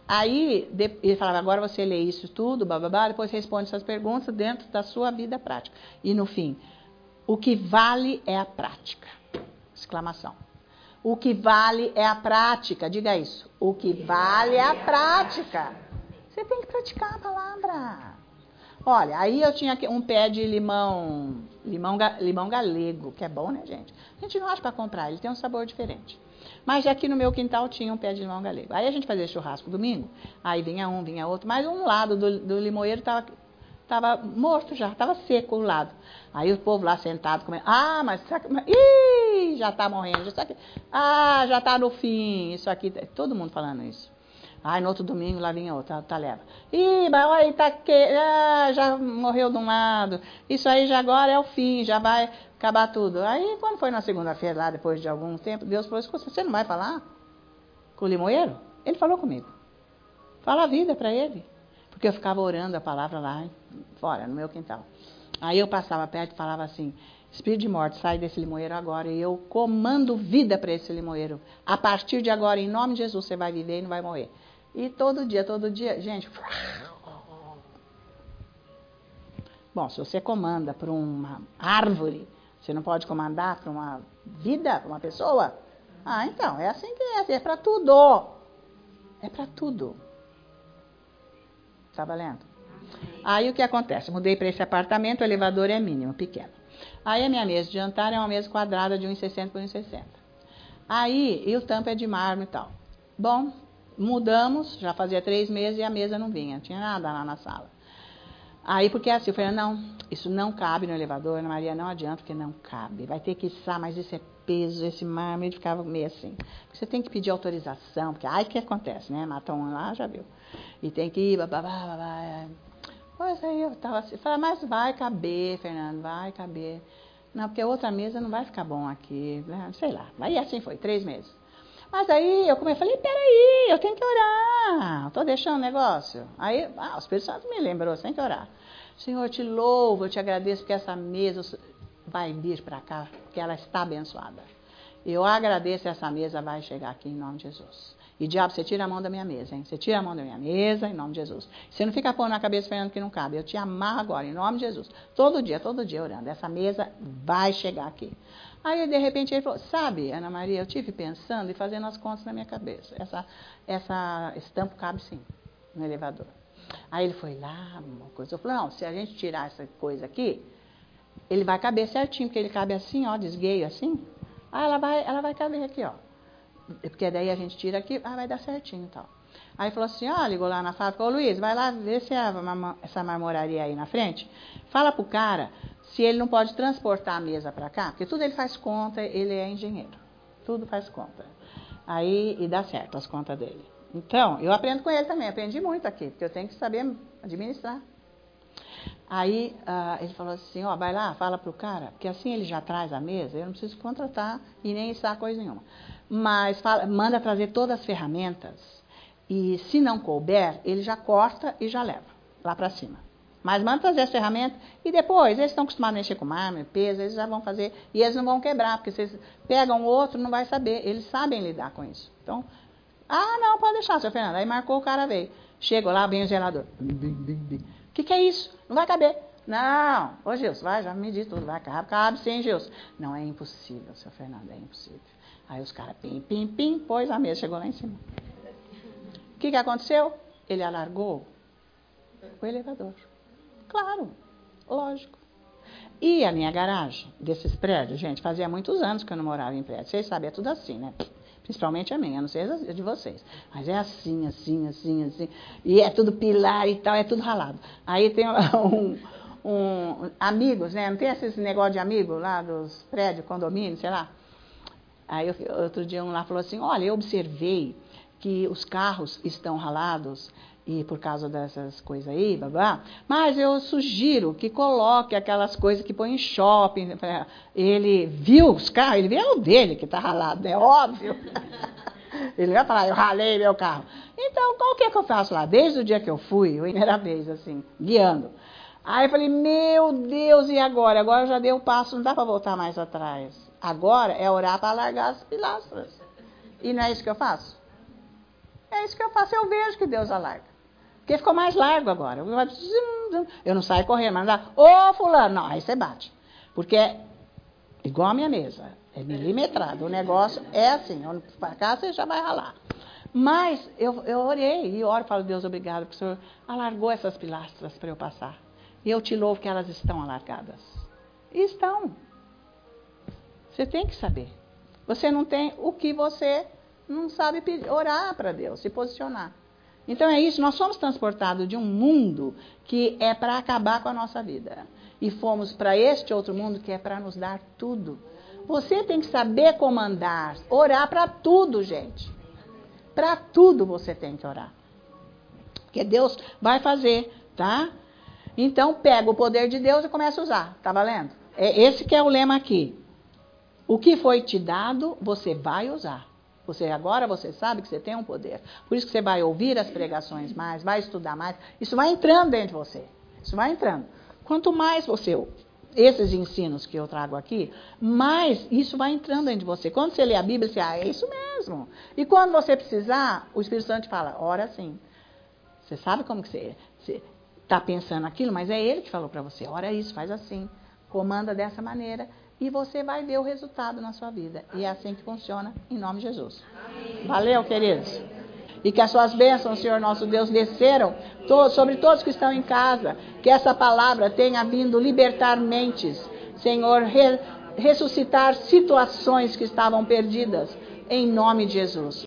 Aí ele falava, agora você lê isso tudo, bababá, depois responde essas perguntas dentro da sua vida prática. E no fim, o que vale é a prática. Exclamação. O que vale é a prática. Diga isso. O que vale é a prática. Você tem que praticar a palavra. Olha, aí eu tinha um pé de limão, limão, limão galego, que é bom, né, gente? A gente não acha para comprar, ele tem um sabor diferente. Mas aqui no meu quintal tinha um pé de limão galego. Aí a gente fazia churrasco domingo, aí vinha um, vinha outro, mas um lado do, do limoeiro estava tava morto já, estava seco o lado. Aí o povo lá sentado comendo, ah, mas, mas ih, já está morrendo, já está, ah, já está no fim, isso aqui, todo mundo falando isso. Aí no outro domingo lá vinha outra, tá leva. Ih, mas olha, tá que, ah, já morreu de um lado, isso aí já agora é o fim, já vai acabar tudo. Aí quando foi na segunda-feira lá, depois de algum tempo, Deus falou, escuta, você não vai falar com o limoeiro? Ele falou comigo. Fala a vida para ele. Porque eu ficava orando a palavra lá fora, no meu quintal. Aí eu passava perto e falava assim, espírito de morte, sai desse limoeiro agora. E eu comando vida para esse limoeiro. A partir de agora, em nome de Jesus, você vai viver e não vai morrer. E todo dia, todo dia, gente... Bom, se você comanda para uma árvore, você não pode comandar para uma vida, para uma pessoa? Ah, então, é assim que é, é para tudo. É para tudo. Tá valendo? Aí o que acontece? Mudei para esse apartamento, o elevador é mínimo, pequeno. Aí a minha mesa de jantar é uma mesa quadrada de um metro e sessenta por um metro e sessenta. Aí, e o tampo é de mármore e tal. Bom, mudamos, já fazia três meses e a mesa não vinha, não tinha nada lá na sala. Aí, porque assim, eu falei, não, isso não cabe no elevador, Ana Maria, não adianta, porque não cabe. Vai ter que içar, mas isso é peso, esse mármore, ficava meio assim. Você tem que pedir autorização, porque aí o que acontece, né? Matou um lá, já viu. E tem que ir, babá, babá. Pois aí eu estava assim, falei, mas vai caber, Fernando, vai caber. Não, porque outra mesa não vai ficar bom aqui, né? Sei lá. Aí assim foi, três meses. Mas aí eu comecei, falei, peraí, eu tenho que orar, estou deixando o negócio. Aí, ah, o Espírito Santo me lembrou, você tem que orar. Senhor, eu te louvo, eu te agradeço porque essa mesa vai vir para cá, porque ela está abençoada. Eu agradeço, essa mesa vai chegar aqui em nome de Jesus. E diabo, você tira a mão da minha mesa, hein? Você tira a mão da minha mesa em nome de Jesus. Você não fica pondo na cabeça, Fernando, que não cabe. Eu te amarro agora em nome de Jesus. Todo dia, todo dia orando. Essa mesa vai chegar aqui. Aí, de repente, ele falou, sabe, Ana Maria, eu tive pensando e fazendo as contas na minha cabeça. Essa, essa, esse tampo cabe sim, no elevador. Aí ele foi lá, uma coisa. Eu falei, não, se a gente tirar essa coisa aqui, ele vai caber certinho, porque ele cabe assim, ó, desgueio assim. Ah, ela vai, ela vai caber aqui, ó. Porque daí a gente tira aqui, ah, vai dar certinho e tal. Aí falou assim, ó, ligou lá na fábrica, ô Luiz, vai lá ver se é essa marmoraria aí na frente. Fala pro cara se ele não pode transportar a mesa para cá, porque tudo ele faz conta, ele é engenheiro. Tudo faz conta. Aí, e dá certo as contas dele. Então, eu aprendo com ele também, aprendi muito aqui, porque eu tenho que saber administrar. Aí, uh, ele falou assim, ó, vai lá, fala pro cara, porque assim ele já traz a mesa, eu não preciso contratar e nem estar coisa nenhuma. Mas fala, manda trazer todas as ferramentas e se não couber, ele já corta e já leva lá para cima. Mas manda trazer as ferramentas e depois, eles estão acostumados a mexer com mármore, peso, eles já vão fazer e eles não vão quebrar, porque se eles pegam o outro, não vai saber, eles sabem lidar com isso. Então, ah, não, pode deixar, seu Fernando. Aí marcou, o cara veio. Chegou lá, vem o zelador. O que, que é isso? Não vai caber. Não, ô Gilson, vai, já me disse tudo, vai, cabe, cabe sim, Gilson. Não, é impossível, seu Fernando, é impossível. Aí os caras, pim, pim, pim, pôs a mesa, chegou lá em cima. O que, que aconteceu? Ele alargou o elevador. Claro, lógico. E a minha garagem desses prédios, gente, fazia muitos anos que eu não morava em prédio. Vocês sabem, é tudo assim, né? Principalmente a minha, eu não sei a de vocês. Mas é assim, assim, assim, assim. E é tudo pilar e tal, é tudo ralado. Aí tem um, um amigos, né? Não tem esses negócio de amigos lá dos prédios, condomínios, sei lá. Aí outro dia um lá falou assim, olha, eu observei que os carros estão ralados e por causa dessas coisas aí, blá, blá, mas eu sugiro que coloque aquelas coisas que põe em shopping. Ele viu os carros, ele viu o dele que está ralado, é óbvio. Ele vai falar, eu ralei meu carro. Então, qual que é que eu faço lá? Desde o dia que eu fui, a primeira vez, assim, guiando. Aí eu falei, meu Deus, e agora? Agora já deu o passo, não dá para voltar mais atrás. Agora é orar para largar as pilastras. E não é isso que eu faço? É isso que eu faço, eu vejo que Deus alarga. Porque ficou mais largo agora. Eu não saio correndo, mas não dá. Ô, fulano, não, aí você bate. Porque é igual a minha mesa, é milimetrado. O negócio é assim, para cá você já vai ralar. Mas eu, eu orei e oro e falo, Deus, obrigado, porque o Senhor alargou essas pilastras para eu passar. E eu te louvo que elas estão alargadas. E estão. Você tem que saber. Você não tem o que você não sabe pedir, orar para Deus, se posicionar. Então é isso, nós somos transportados de um mundo que é para acabar com a nossa vida. E fomos para este outro mundo que é para nos dar tudo. Você tem que saber comandar, orar para tudo, gente. Para tudo você tem que orar. Porque Deus vai fazer, tá? Então pega o poder de Deus e começa a usar, tá valendo? É esse que é o lema aqui. O que foi te dado, você vai usar. Você, agora você sabe que você tem um poder. Por isso que você vai ouvir as pregações mais, vai estudar mais. Isso vai entrando dentro de você. Isso vai entrando. Quanto mais você, esses ensinos que eu trago aqui, mais isso vai entrando dentro de você. Quando você lê a Bíblia, você, ah, é isso mesmo. E quando você precisar, o Espírito Santo te fala, ora assim. Você sabe como que você está pensando aquilo, mas é Ele que falou para você, ora isso, faz assim. Comanda dessa maneira. E você vai ver o resultado na sua vida. E é assim que funciona, em nome de Jesus. Amém. Valeu, queridos. E que as suas bênçãos, Senhor nosso Deus, desceram to- sobre todos que estão em casa. Que essa palavra tenha vindo libertar mentes. Senhor, re- ressuscitar situações que estavam perdidas. Em nome de Jesus.